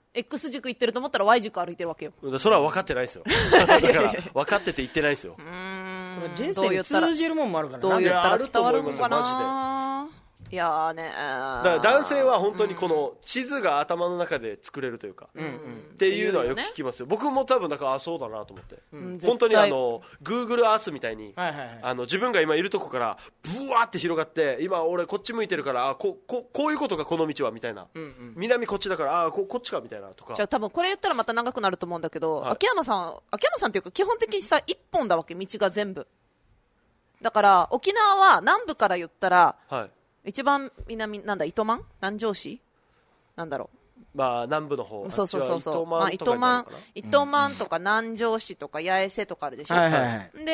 X 軸行ってると思ったら Y 軸歩いてるわけよ。 それは分かってないですよだから分かってて行ってないですよ。 うーんこれ人生に通じるもんもあるからな。 どう言ったら伝わるのかな。 マジでいやーねーだから男性は本当にこの地図が頭の中で作れるというか、うんうん、っていうのはよく聞きますよ。僕も多分だからあそうだなと思って、うん、本当にあの Google Earth みたいに、はいはいはい、あの自分が今いるとこからブワーって広がって今俺こっち向いてるからあ こ, こ, こういうことがこの道はみたいな、うんうん、南こっちだからあ こ, こっちかみたいなとか。 じゃあ多分これ言ったらまた長くなると思うんだけど、はい、秋山さん秋山さんっていうか基本的にさ一本だわけ道が全部だから沖縄は南部から言ったら、はい一番南なんだ糸満南城市なんだろうまあ南部の方そうそうそうそう糸満糸満とか南城市とか八重瀬とかあるでしょ、 はいはいはい、 で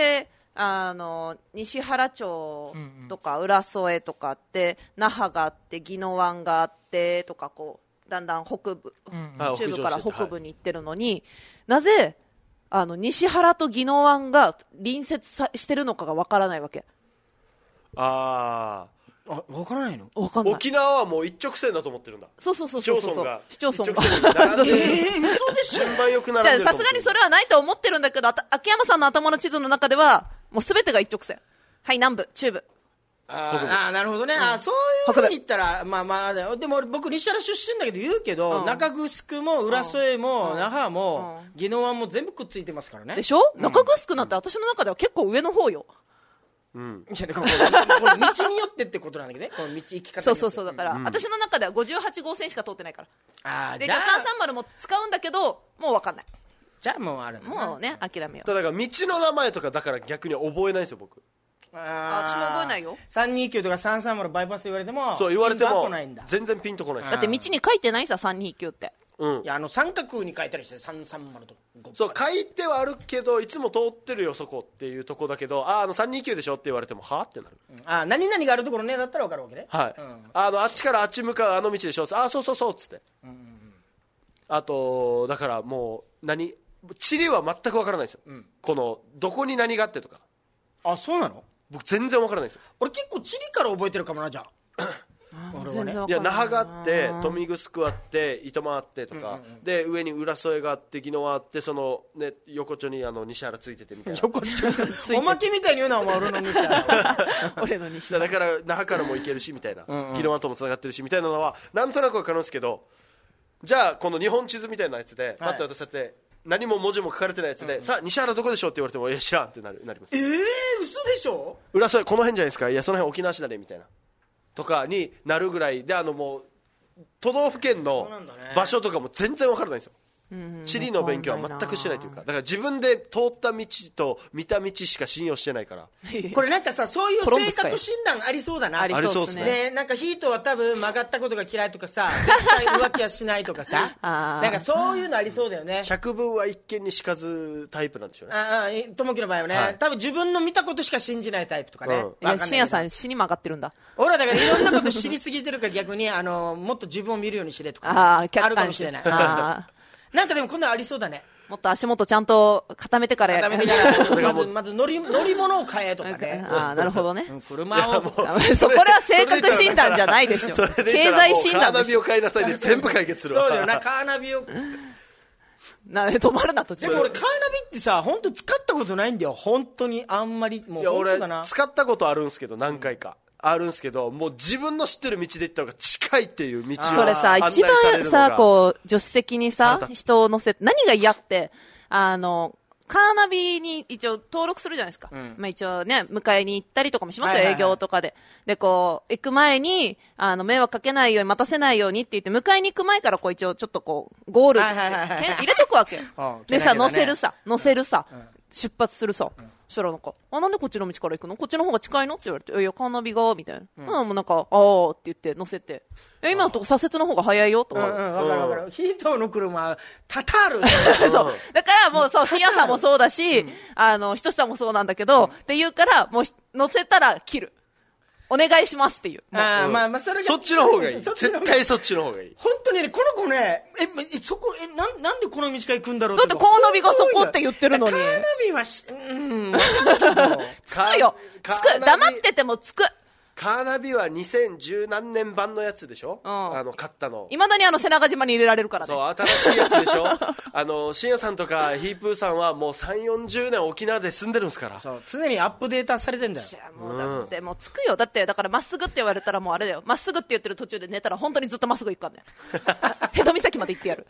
あの西原町とか浦添とかあって、那覇があって宜野湾があってとか、こうだんだん北部、 うん中部から北部に行ってるのに、なぜあの西原と宜野湾が隣接さしてるのかがわからないわけ。 ああ、分からないの？ わかんない。 沖縄はもう一直線だと思ってるんだ。 そうそうそう市そうそう町村が市町村が一直線に並んでる。 えー、嘘でしょ？ 順番よく並んじゃあでると思ってる。 さすがにそれはないと思ってるんだけど、あた秋山さんの頭の地図の中ではもう全てが一直線。はい、南部中部。 あーあー、なるほどね、あーそういうふうに言ったら、まあまあ、でも僕、西原出身だけど言うけど、 うん中城も浦添も、 うん那覇も、 うん宜野湾も全部くっついてますからね。 でしょ、中城なんて私の中では結構上の方よ。 うん。 いやだからこのこの道によってってことなんだけどね、この道行き方によって。 そうそうそう、だから、私の中ではごじゅうはち号線しか通ってないから。で、じゃああーじゃあ、 さんさんまるも使うんだけど、もう分かんない。 じゃあもうあるもうね、諦めよう。 だから道の名前とかだから逆に覚えないんですよ僕。 あ私も覚えないよ。 さんにきゅうとかさんさんまるバイパス言われても、 そう言われてピンとはも来ないんだ。 全然ピンとこないですだって道に書いてないさ、さんにきゅうって。 うんい。や、あの三角に書いたりしてさんさんまるとかそう書いてはあるけどいつも通ってるよそこっていうとこだけど、あああのさんにきゅうでしょって言われてもはあってなる。 あ、何々があるところねだったら分かるわけね。 はい、 うんあのあっちからあっち向かうあの道でしょ、ああそうそうそうっつって、あとだからもう何地理は全く分からないですよ、 んこのどこに何があってとかあ、そうなの？ 僕全然分からないですよ。 俺結構地理から覚えてるかもな、じゃあ。俺はね。 いや那覇があって豊見城あって糸満あってとか、 うんうんうんで上に浦添があって宜野湾あってその、ね、横丁にあの西原ついててみたいな横っちょおまけみたいに言うな、お前、俺の西原。 俺の西だから那覇からも行けるしみたいな、 うんうん宜野湾ともつながってるしみたいなのはなんとなく分かるんですけど、じゃあこの日本地図みたいなやつでパッと渡されて、何も文字も書かれてないやつで、さあ西原どこでしょうって言われてもいや知らんってなるなりますえー、嘘でしょ？ 浦添この辺じゃないですか、いやその辺沖縄市だねみたいなとかになるぐらいで、あのもう都道府県のそうなんだね場所とかも全然分からないんですよ。地理の勉強は全くしてないというか、だから自分で通った道と見た道しか信用してないから。 これなんかさ、そういうコロンブスかよ性格診断ありそうだな。 ありそうっすね。 で、なんかヒートは多分曲がったことが嫌いとかさ、絶対浮気はしないとかさ、 あーなんかそういうのありそうだよね。 百聞は一見にしかずタイプなんでしょうね。 ああ、ともきの場合はね、 はい多分自分の見たことしか信じないタイプとかね。 うんわかんないけど深夜さん死に曲がってるんだ。 俺らだからいろんなこと知りすぎてるから逆に、あの、もっと自分を見るようにしれとかね、 ああ、客あるか観視もしれない。 あーなんかでもこんなのありそうだね。 もっと足元ちゃんと固めてからやダメる。 でから、まず、まず乗り、乗り物を買えとかね。 ああ、なるほどね。 うん車を。 そこらは性格診断じゃないでしょ。 それで経言ったらもう済診断でしょ。 カーナビを買いなさいで全部解決するわ。 そうだよな、カーナビを。 な止まるな途中でも俺カーナビってさ、本当使ったことないんだよ。本当にあんまり。もういや俺本当だな。 使ったことあるんですけど何回か、あるんですけど、もう自分の知ってる道で行った方が近いっていう道をそれさ、 案内一されるのが番さ、こう、助手席にさ腹、立つ人を乗せて、何が嫌って、あの、カーナビに一応登録するじゃないですか。 んまあ一応ね、迎えに行ったりとかもしますよ、 はいはいはい営業とかで。で、こう、行く前に、あの、迷惑かけないように、待たせないようにって言って、迎えに行く前からこう一応ちょっとこう、ゴール、 はいはいはいはいけん入れとくわけようん。 でさ、 けなげだね乗せるさ、乗せるさ、出発するさ。そしたらなんか、あ、なんでこっちの道から行くのこっちの方が近いのって言われて、いや、カーナビが、みたいな。うん、もうなんか、あーって言って乗せて、え、今のとこ左折の方が早いよとか。 うんうん、わかるわかる。ヒートの車、タタール。 そう。だからもうそう、深夜さんもそうだし、あの、ひとしさんもそうなんだけど、って言うから、もうひ乗せたら切る。お願いしますっていう。 ああ、まあまあ、それが。 そっちの方がいいそっちの方が絶対そっちの方がいい。 本当にね、この子ね、え、えそこ、え、なん、なんでこの道から行くんだろうだってカーナビがそこって言ってるのにカーナビはし、うん、わかんないけどつくよ。つく。 カーナビ黙っててもつく。 カーナビはにせんじゅう何年版のやつでしょ、 うんあの買ったの。 いまだにあの背中島に入れられるからね。 そう新しいやつでしょあの深夜さんとかヒープーさんはもうさんじゅうよんじゅうねん沖縄で住んでるんですから。 そう、常にアップデータされてんだよ。 いやもうだってもうつくよ。だってだからまっすぐって言われたらもうあれだよ。まっすぐって言ってる途中で寝たら本当にずっとまっすぐ行くからね。ヘド岬まで行ってやる。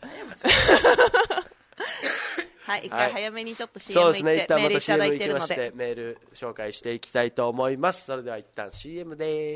はい、一回早めにちょっと シーエムそうですね、一旦また行ってメールいただシーエムいてるの行きましてで。 メール紹介していきたいと思います。それでは一旦 シーエム です。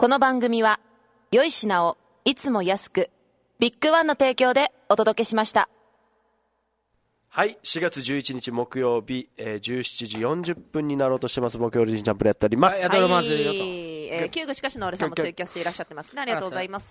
この番組は良い品をいつも安く、ビッグワンの提供でお届けしました。 はい、しがつじゅういちにち木曜日、えー、じゅうしちじよんじゅっぷんになろうとしてます。木曜リジンチャンプルやっております。 はい、やっておりますよと。 えー、キューグしかしの俺さんもツイキャスいらっしゃってますね。ありがとうございます。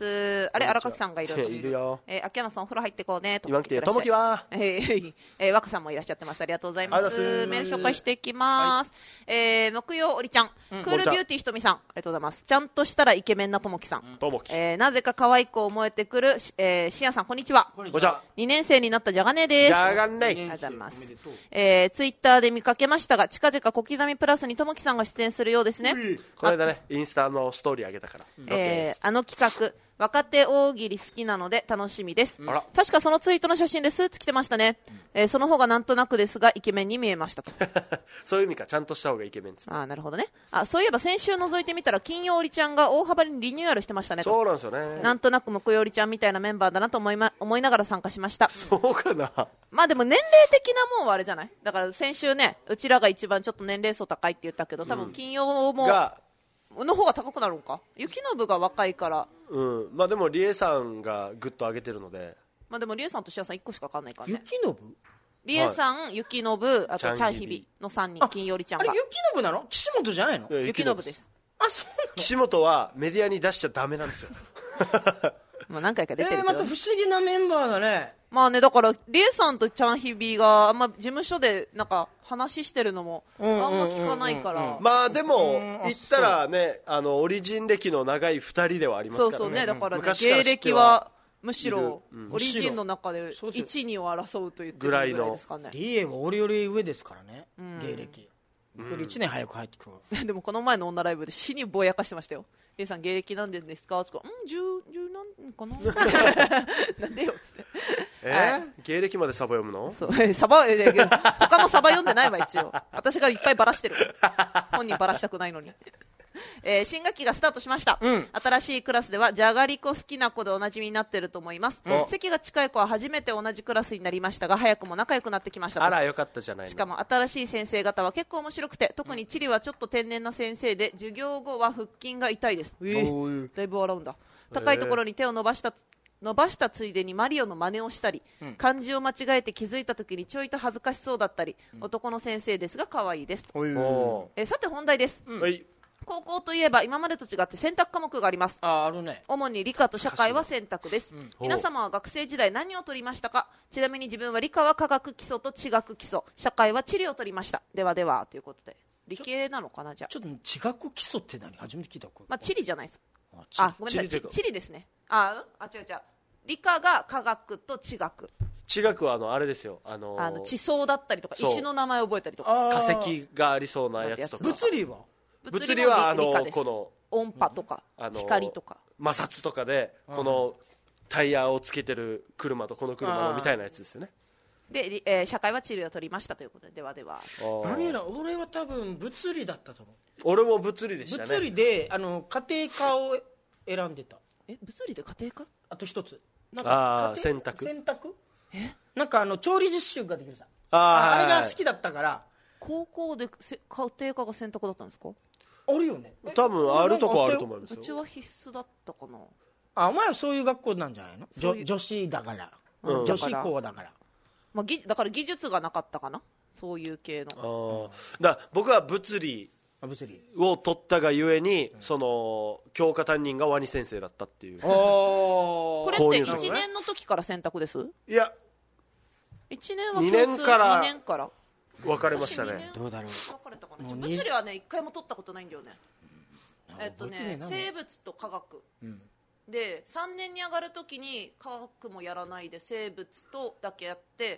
あれ、荒垣さんがいるのいるよ。 えー、秋山さんお風呂入ってこうねと言わんくてよ。ともきはえー、えー、若さんもいらっしゃってます。ありがとうございます。メール紹介していきます。はい、えー、木曜おりちゃん、うん、クールビューティーひとみさん、ありがとうございます。ちゃんとしたらイケメンなともきさん。 ともき。 えー、なぜか可愛く思えてくる、えー、しやさん、こんにちは。 こんにちは。 にねん生になったじゃがねです。 じゃがね。 ありがとうございます。えー、ツイッターで見かけましたが、近々小刻みプラスにともきさんが出演するようですね。 この間ね、インスタのストーリー上げたから。 えー、あの企画、若手大喜利好きなので楽しみです。 うん、 確かそのツイートの写真でスーツ着てましたね。うん、えー、その方がなんとなくですがイケメンに見えましたと。 そういう意味か、ちゃんとした方がイケメンです。 あ、なるほどね。あ、そういえば先週覗いてみたら金曜おりちゃんが大幅にリニューアルしてましたねと。 そうなんですよね。 なんとなく木曜おりちゃんみたいなメンバーだなと思い、ま、思いながら参加しました。 そうかな。 まあでも年齢的なもんはあれじゃない。だから先週ね、うちらが一番ちょっと年齢層高いって言ったけど、多分金曜も、うん、がの方が高くなるのか。雪信が若いから。 うん、まあでもリエさんがぐっと上げてるので。 まあでもリエさんとシアさんいっこしか分かんないからね。 雪信？ リエさん、はい、雪信、あとチャンヒビのさんにん、金曜りちゃんが。 あれ雪信なの？岸本じゃないの？ 雪信です。 あ、そうなの？ 岸本はメディアに出しちゃダメなんですよ。 もう何回か出てるけど。 えー、また不思議なメンバーだね。 まあね、だからリエさんとチャンヒビがあんま事務所でなんか話してるのもあんま聞かないから。 まあでも言ったらね、あのオリジン歴の長いふたりではありますからね。 そうそうね、だからね、芸歴はむしろオリジンの中でいち、にを争うと言ってるぐらいですかね。 リエは俺より上ですからね、芸歴。これいちねん早く入ってくる。でもこの前の女ライブで死にぼやかしてましたよ。リエさん芸歴なんでですか？つか、うん、じゅう、じゅうなんかななんでよっつって。 えー、芸歴までサバ読むの？ そう、えサバ、えー、他のサバ読んでないわ一応。私がいっぱいバラしてる。本人バラしたくないのに。えー、新学期がスタートしました、うん、新しいクラスではじゃがりこ好きな子でおなじみになっていると思います、うん、席が近い子は初めて同じクラスになりましたが早くも仲良くなってきましたと。 あらよかったじゃないの。 しかも新しい先生方は結構面白くて、特に地理はちょっと天然な先生で授業後は腹筋が痛いです。えー、だいぶ笑うんだ。高いところに手を伸ばした伸ばしたついでにマリオの真似をしたり、うん、漢字を間違えて気づいた時にちょいと恥ずかしそうだったり、うん、男の先生ですが可愛いです。えさて本題です、うん、高校といえば今までと違って選択科目があります。 あ、あるね。 主に理科と社会は選択です、うん、皆様は学生時代何を取りましたか？ちなみに自分は理科は科学基礎と地学基礎、社会は地理を取りました。ではではということで理系なのかな。じゃあちょっと地学基礎って何？初めて聞いた。 まあ、地理じゃないです。ああごめんなさい、地理ですね。ああ違う違う、理科が科学と地学。 地学はあのあれですよ、あのー、 あの地層だったりとか石の名前を覚えたりとか化石がありそうなやつとか。 物理は物理はあのこの音波とか、うん、光とか摩擦とかでこのタイヤをつけてる車とこの車のみたいなやつですよね。 で、えー、社会は地理を取りましたということで、ではでは。 何やら俺は多分物理だったと思う。 俺も物理でしたね。 物理であの家庭科を選んでた。 え物理で家庭科？ あと一つなんかあ選択選択えなんかあの調理実習ができるさ。あ, あれが好きだったから。 高校でせ家庭科が選択だったんですか？ あるよね。 多分あるとこあると思いますよ。 うちは必須だったかな。 あ、お前はそういう学校なんじゃないの？女, 女子だから、うん、女子校だから、 まあ、ぎだから技術がなかったかな、そういう系の。 あだ僕は物理を取ったがゆえに、うん、その教科担任がワニ先生だったっていう。 これっていちねんの時から選択です？ いやいちねんはにねんからにねんから分かれましたね。 どうだろう。 分かれたかな。物理はね一回も取ったことないんだよね。えっとね生物と科学、うん、でさんねんに上がるときに科学もやらないで生物とだけやって、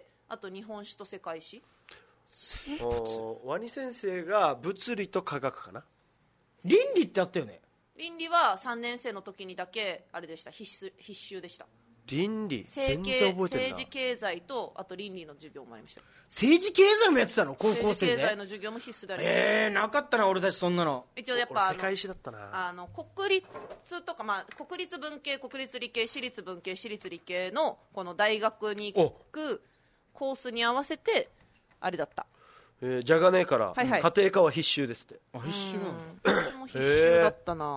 あと日本史と世界史。 生物。 ワニ先生が物理と科学かな。 倫理ってあったよね。 倫理はさんねん生の時にだけあれでした。必須必修でした。 倫理全然覚えてるな。政治経済とあと倫理の授業もありました。 政治経済もやってたの高校生で。 政治経済の授業も必須でありました。 えー、なかったな俺たちそんなの。 一応やっぱ世界史だったな。 あの国立とか、まあ、国立文系国立理系私立文系私立理系のこの大学に行くコースに合わせてあれだった。 えー、じゃがねえから、はいはい、家庭科は必修ですって。 あ必修なの。 私も必修だったな。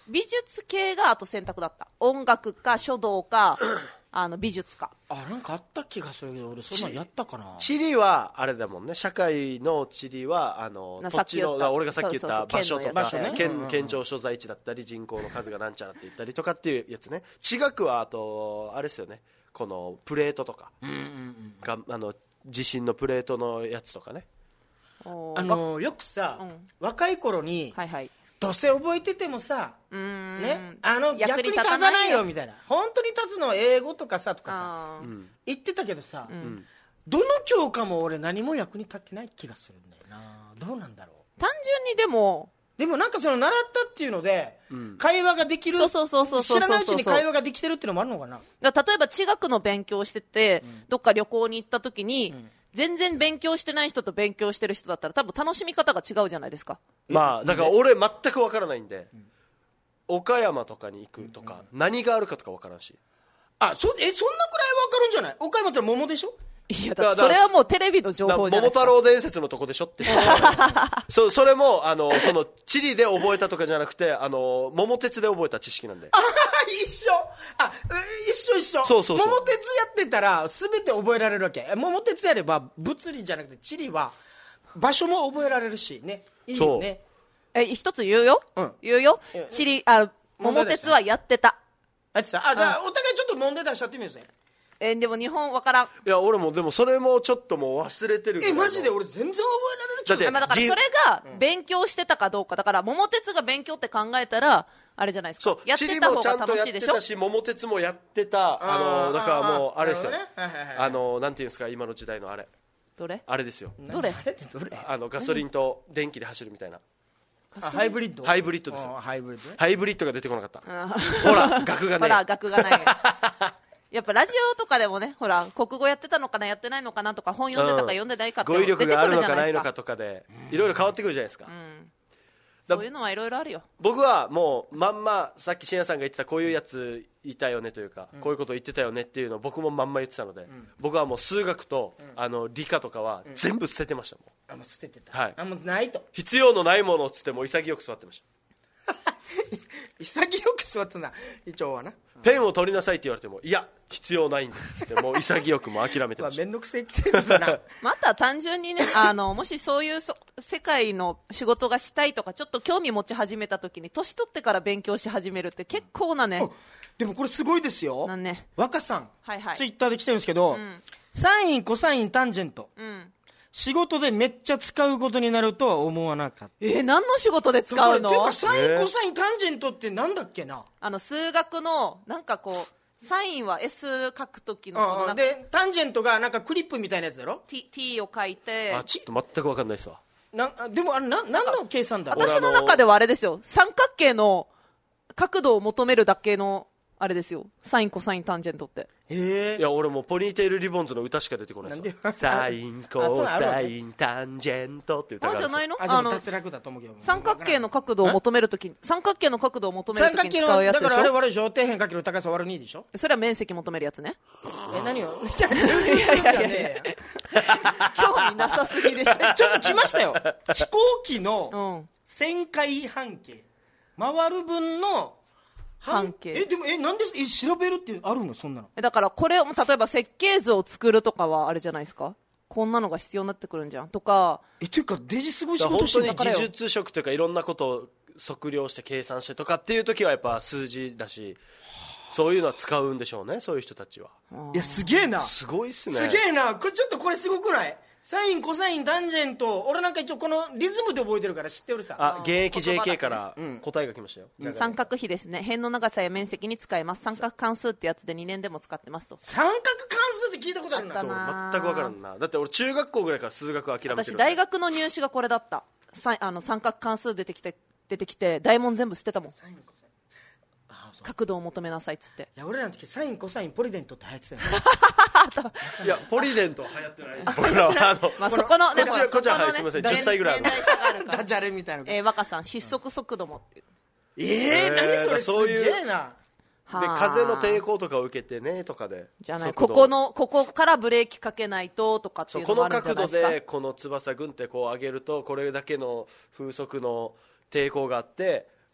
美術系があと選択だった。音楽か書道かあの美術か。 あ、なんかあった気がするけど俺そんなんやったかな。 地理はあれだもんね、社会の地理はあのな土地のさっき言った俺がさっき言った場所とかそうそうそう県のやつね県県庁所在地だったり人口の数がなんちゃらって言ったりとかっていうやつね。地学はあとあれですよね、このプレートとかがあの地震のプレートのやつとかね。 おーあのよくさ、 うん若い頃に、 はいはい。 どうせ覚えててもさ、 うーんね、あの役に立たたなないいよみたいな、本当に立つのは英語とかさとかさあー言ってたけどさ、 んどの教科も俺何も役に立ってない気がするんだよな。どうなんだろう。 単純にでもでもなんかその習ったっていうので、会話ができる、 そうそうそうそうそうそう知らないうちに会話ができてるっていうのもあるのかな。 だから例えば地学の勉強してて、どっか旅行に行った時に、全然勉強してない人と勉強してる人だったら多分楽しみ方が違うじゃないですか。 まあだから俺全く分からないんで、岡山とかに行くとか何があるかとか分からんし。 あ、そえそんなくらいわかるんじゃない。岡山って桃でしょ。 いやだってそれはもうテレビの情報じゃないですか。 桃太郎伝説のとこでしょってそ, それもあのその地理で覚えたとかじゃなくて、あの桃鉄で覚えた知識なんで。 あ一緒。あ一緒一緒。 そうそうそう桃鉄やってたら全て覚えられるわけ。桃鉄やれば物理じゃなくて地理は場所も覚えられるしね。いいよね。 え一つ言うよ、 うん言うよ、地理あ桃鉄はやってた。 あってさ、あじゃあお互いちょっと問題出しちゃってみようぜ。 えでも日本わからん。 いや俺もでもそれもちょっともう忘れてるぐらいの。 えマジで俺全然覚えられる気がだってまあだからそれが勉強してたかどうかだから桃鉄が勉強って考えたらあれじゃないですか。 そうやってた方が地理もちゃんと楽しいでしょ。 やってたし桃鉄もやってた。あのだからもうあれですよ、 なるほどねはいはいはいあのなんていうんですか今の時代のあれどれあれですよ、 どれあれってどれ。 あのガソリンと電気で走るみたいなあハイブリッド。 ハイブリッドですよ。 あハイブリッドね。 ハイブリッドが出てこなかった。ほら額がねほら学がないやっぱラジオとかでもね、ほら国語やってたのかなやってないのかなとか本読んでたか読んでないかって語彙出てくるじ力があるのかゃなですか。 ないいのかとかでいろいろ変わってくるじゃないですか、 そういうのはいろいろあるよ。 僕はもうまんまさっき信也さんが言ってたこういうやついたよねというか、こういうこと言ってたよねっていうのを僕もまんま言ってたので、僕はもう数学と、あの理科とかは全部捨ててましたもん。 あもう捨ててた。 はいあもうないと。 必要のないものをつっても潔く座ってました潔く座ってんだ一応はな。 ペンを取りなさいって言われてもいや必要ないんだっつってもう潔くもう諦めてましためんどくせえ季節だな。 また単純にねあのもしそういうそ世界の仕事がしたいとかちょっと興味持ち始めた時に年取ってから勉強し始めるって結構なね。 でもこれすごいですよ。 なんね若さん、 はいはいツイッターで来てるんですけど、サインコサインタンジェント、 うん仕事でめっちゃ使うことになるとは思わなかった。 えー、何の仕事で使うのてかサインコサインタンジェントってなんだっけな。 あの数学のなんかこうサインは S 書く時のこのあなんかでタンジェントがなんかクリップみたいなやつだろ。 T, T を書いてあちょっと全く分かんないですわ。 なでもあれな何の計算だろう。 私の中ではあれですよ三角形の角度を求めるだけのあれですよサインコサインタンジェントって。 へえ。 いや俺もうポニーテールリボンズの歌しか出てこないですわ。 なんでサインコサインタンジェントって歌があるんですよ。 あじゃないのあじゃああの脱落だと思うけど。 三角形の角度を求めるときに三角形の角度を求めるときに三角形使うやつでしのだからあれょ。 割るでしょ。底辺かける高さ割るにでしょ。 それは面積求めるやつね。 え何をじゃあ全然じゃねえよ。 興味なさすぎでしょ。 ちょっと来ましたよ。飛行機うのん旋回半径回る分の半径えでもえなんでえ調べるってあるのそんなの。 えだからこれを例えば設計図を作るとかはあれじゃないですか。こんなのが必要になってくるんじゃんとか。 えというかデジすごい仕だから事本当にしてるからよ。 技術職というかいろんなことを測量して計算してとかっていう時はやっぱ数字だしそういうのは使うんでしょうねそういう人たちは。 いやすげえな。 すごいっすね。 すげえな。これちょっとこれすごくない。サインコサインタンジェント俺なんか一応このリズムで覚えてるから知ってるさ。 あ現役 ジェーケー か言ら答えが来ましたよ、じゃがね三角比ですね。辺の長さや面積に使えます。三角関数ってやつでにねんでも使ってますと。 三角関数って聞いたことあるな。 知ったな全く分からんな。だって俺中学校ぐらいから数学諦めてるんで私大学の入試がこれだった。さあの三角関数出てきて出てきて大問全部捨てたもん。 サインコサインあそう角度を求めなさいっつって。 いや俺らの時サインコサインポリデントって流行ってたよね。 いやポリデントは流行ってないです僕らはあのまあそこのねこっちはこっちははいすいませんじゅっさいぐらいある年代差があるからダジャレみたいな。 えー、若さん失速速度もっていうえー、何それすそういうげえな。 ではあ風の抵抗とかを受けてねとかでじゃない速度ここのここからブレーキかけないととかってそいううのもあこの角るんじゃないですか。 度でこの翼ぐんってこう上げるとこれだけの風速の抵抗があって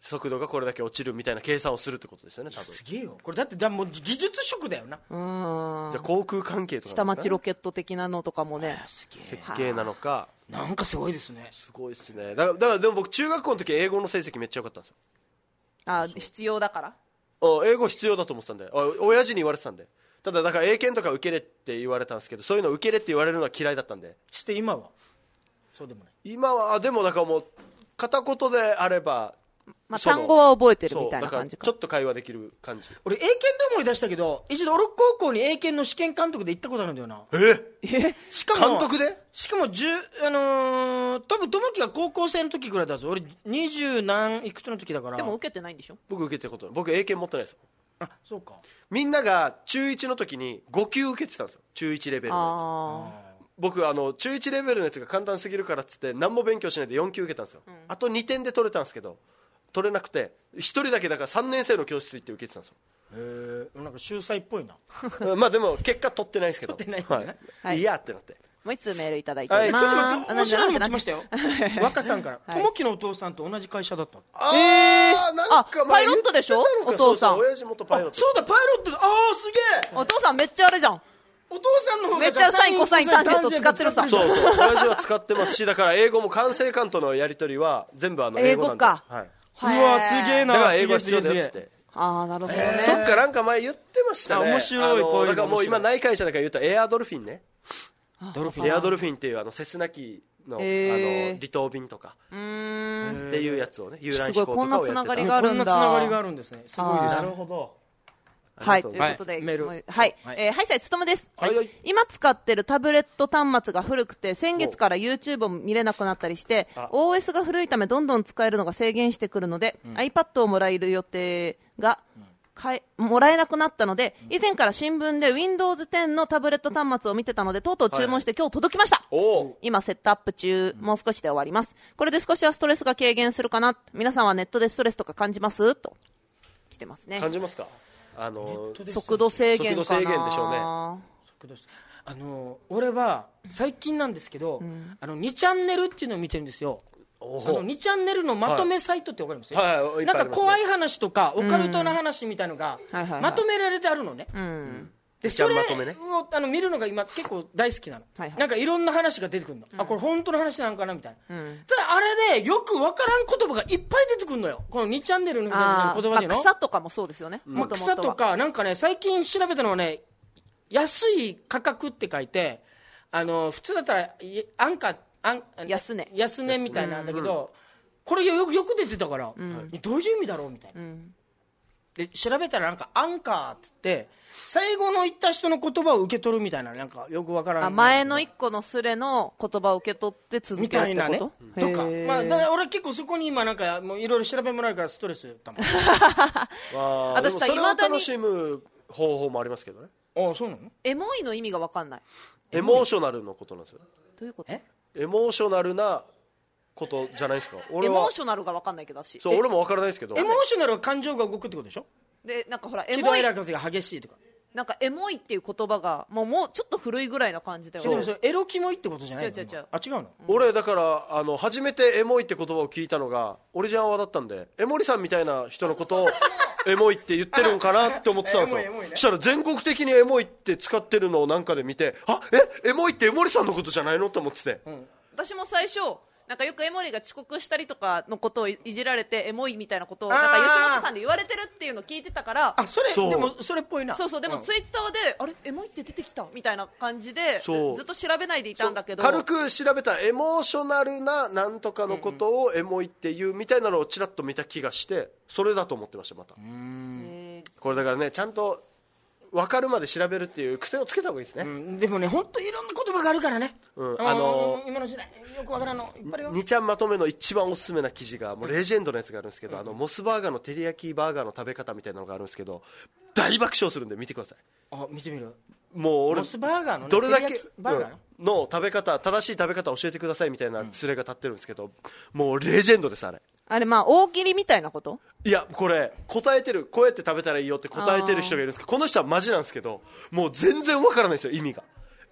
速度がこれだけ落ちるみたいな計算をするってことですよね、多分。 すげえよこれ。だってだもう技術職だよな。 うんじゃあ航空関係とか下町ロケット的なのとかもね、 設計なのか。 なんかすごいですね。 すごいですね。だから、だからでも僕中学校の時英語の成績めっちゃ良かったんですよ。 あ必要だから。 あ英語必要だと思ってたんで、あ親父に言われてたんで。ただだから英検とか受けれって言われたんですけど、そういうの受けれって言われるのは嫌いだったんで。 して今はそうでもない。 今はあでもだからもう片言であれば、 まあ、単語は覚えてるみたいな感じか。 ちょっと会話できる感じ。 俺英検で思い出したけど、一度俺高校に英検の試験監督で行ったことあるんだよな。 ええしかも監督でしかもじゅうあのー、多分友樹が高校生の時ぐらいだぞ。俺二十何いくつの時だから。 でも受けてないんでしょ。 僕受けてることない。僕英検持ってないですよ。 あそうか。 みんなが中いちの時にご級受けてたんですよ、中いちレベルのやつ。 あ僕あの中いちレベルのやつが簡単すぎるからっつって何も勉強しないでよん級受けたんですよ、うん、あとにてんで取れたんですけど取れなくてひとりだけだからさんねん生の教室行って受けてたんですよ。 へえ、なんか秀才っぽいな。 まあでも結果取ってないですけど取ってないんだね、 はい、いやってなって。 もう一通メールいただいております。 はい、ちょっと待って、面白いの来ましたよ。若さんから、 はい、 友樹のお父さんと同じ会社だった。 あー、 えー、 なんかパイロットでしょお父さん。 親父元パイロット。 そうだ、パイロットだ。あー、すげえ。 お父さんめっちゃあれじゃん。 お父さんの方がめっちゃサインコサインタンジェント使ってるさ。 そうそう、親父は使ってますし、だから英語も管制官とのやり取りは全部あの英語なんで。 英語か。 はい。 うわ、すげえな。 だから英語必要だよっつって。 ああ、なるほどね。 そっか、なんか前言ってましたね。 面白い、こういうの。 だからもう今ない会社だから言うとエアドルフィンね。 ドルフィン。 エアドルフィンっていうあのセスナ機の、あの離島便とかっていうやつをね、遊覧飛行とかをやってた。 こんなつながりがあるんだ。 こんなつながりがあるんですね。すごいです。 なるほど。 はい、ということで、 はい、メール。 はい、はい、えー、ハイサイつとむです。 はいはい、 今使ってるタブレット端末が古くて、先月から YouTube を見れなくなったりして、オーエス が古いためどんどん使えるのが制限してくるので、うん、iPad をもらえる予定が、うんかえもらえなくなったので、以前から新聞で ウィンドウズテン のタブレット端末を見てたので、とうとう注文して今日届きました。 はい、 今セットアップ中、もう少しで終わります。これで少しはストレスが軽減するかな。皆さんはネットでストレスとか感じますと来てますね。 感じますか。あの速度制限かな。 速度制限でしょうね。 速度あの俺は最近なんですけど、うん、あのにチャンネルっていうのを見てるんですよ。あのにチャンネルのまとめサイトってわかりますよ、はいはい、なんか怖い話とかオカルトな話みたいのがまとめられてあるのね、うん、でそれをあの見るのが今結構大好きなの、はいはい、なんかいろんな話が出てくるの、うん、あこれ本当の話なのかなみたいな、うん、ただあれでよくわからん言葉がいっぱい出てくるのよ、このにチャンネルの言葉での、 まあ、草とかもそうですよね、 まあ、草とかなんかね最近調べたのはね安い価格って書いてあの普通だったら安価安安値安値みたいなんだけど、うん、これよくよく出てたから、うん、どういう意味だろうみたいな、うん、で調べたらなんかアンカーっつって最後の言った人の言葉を受け取るみたいな、なんかよくわからない、 あ前の一個のスレの言葉を受け取って続けるってことみたいなね、 とか、まあ、だから俺結構そこに今なんかもういろいろ調べもらえるからストレスたまん私さそれを楽しむ方法もありますけどね。 ああそうなの。 エモいの意味が分かんない。 エモーショナルのことなんですよ。 どういうこと？ エモーショナルなことじゃないですか。俺はエモーショナルが分かんないけど私そう俺も分からないですけど、 エモーショナルは感情が動くってことでしょ。でなんかほらエモい喜怒哀楽が激しいとかなんかエモいっていう言葉がもうもうちょっと古いぐらいな感じだよね。 それエロキモいってことじゃないの？ 違う違う違う。 あ違うの、うん、 俺だからあの初めてエモいって言葉を聞いたのがオリジナルだったんで、エモリさんみたいな人のことをエモいって言ってるんかなって思ってたんですよ。エモいエモいね、したら全国的にエモいって使ってるのをなんかで見て、あえエモいってエモリさんのことじゃないのって思ってて、うん、 私も最初なんかよくエモリが遅刻したりとかのことをいじられてエモいみたいなことをなんか吉本さんで言われてるっていうのを聞いてたから、 あそれでもそれっぽいな。 そうそう、でもツイッターで、うん、あれエモいって出てきたみたいな感じでずっと調べないでいたんだけど、 軽く調べたらエモーショナルななんとかのことをエモいっていうみたいなのをちらっと見た気がして、それだと思ってました。またうーんこれだからね、ちゃんと分かるまで調べるっていう癖をつけた方がいいですね、うん、 でもね本当いろんな言葉があるからね、 うん、あのー、今の時代よく分からんのいっぱいあるよ。 にちゃんまとめの一番おすすめな記事がもうレジェンドのやつがあるんですけど、うん、あのモスバーガーの照り焼きバーガーの食べ方みたいなのがあるんですけど、大爆笑するんで見てください。 あ見てみる。 もう俺モスバーガーの、ね、 どれだけバーガーの、 うん、の食べ方正しい食べ方を教えてくださいみたいなスレが立ってるんですけど、うん、もうレジェンドですあれ。 あれまあ大喜利みたいなこと？ いやこれ答えてる、こうやって食べたらいいよって答えてる人がいるんですけど、この人はマジなんですけどもう全然わからないですよ意味が。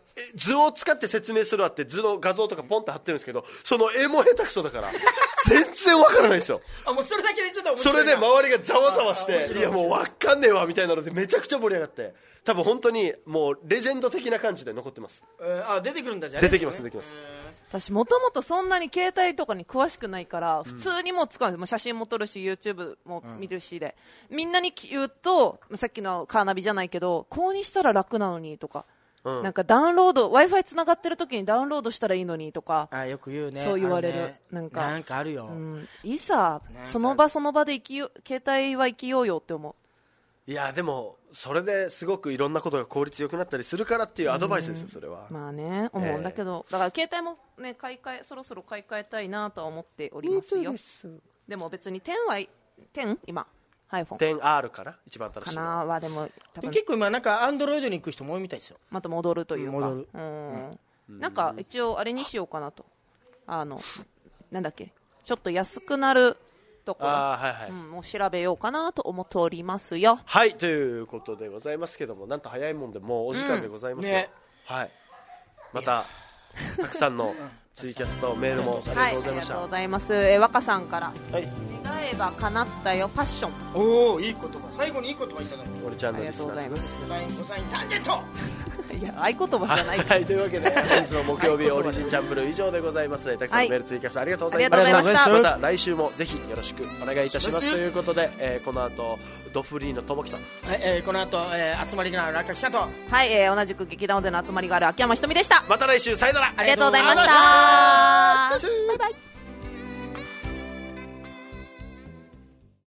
図を使って説明するわって図の画像とかポンって貼ってるんですけど、その絵も下手くそだから全然わからないですよ。 あ、もうそれだけでちょっと面そ白いな。 れで周りがざわざわしあ面白いて、いやもうわかんねえわみたいなのでめちゃくちゃ盛り上がって、多分本当にもうレジェンド的な感じで残ってます。 えーあ、出てくるんだじゃあ。 出てきます出てきます。 私もともとそんなに携帯とかに詳しくないから普通にもう使うんです、もう写真も撮るし YouTube も見るしで、みんなに言うとさっきのカーナビじゃないけどこうにしたら楽なのにとか、 うんなんかダウンロード Wi-Fi つながってる時にダウンロードしたらいいのにとか、 あ、よく言うね。 そう言われるあねなんかなんかあるよ。 うん、いざなんかその場その場で生きよ携帯は生きようよって思う。 いやでもそれですごくいろんなことが効率よくなったりするからっていうアドバイスですよ、それは。 まあね思うんだけど、だから携帯もね買い替えそろそろ買い替えたいなとは思っておりますよ。でも別にじゅうはいじゅう今 iPhone テンアール かな一番新しかいのなはでも多分で結構今なんかアンドロイドに行く人も多いみたいですよ。 また戻るというか戻るうんなんか一応あれにしようかなと、あのなんだっけちょっと安くなるところ、 あーはいはい、 うん、もう調べようかなと思っておりますよ。 はいということでございますけども、なんと早いもんでもうお時間でございますよ、 うんねはいまたたくさんのツイキャスとメールもありがはい、 とうございました、 ありがとうございます。えー若さんからはい、 願えば叶ったよパッション。 おお、いい言葉。最後にいい言葉いただいて。 俺ちゃんのありがとうございますコサインコサインタンジェント。 いや合言葉じゃないはい、というわけで本日の木曜日オリジンチャンプル以上でございます。たくさんのメールツイキャスありがとうございまありがとうございましたまた来週もぜひよろしくお願いいたしますということで、えーこの後ドフリーのともきとはい、えーこの後、えー集まりがある落書き者と。 はい、えー同じく劇団での集まりがある秋山ひとみでした。 また来週さよなら。 ありがとうございました。バイバイ。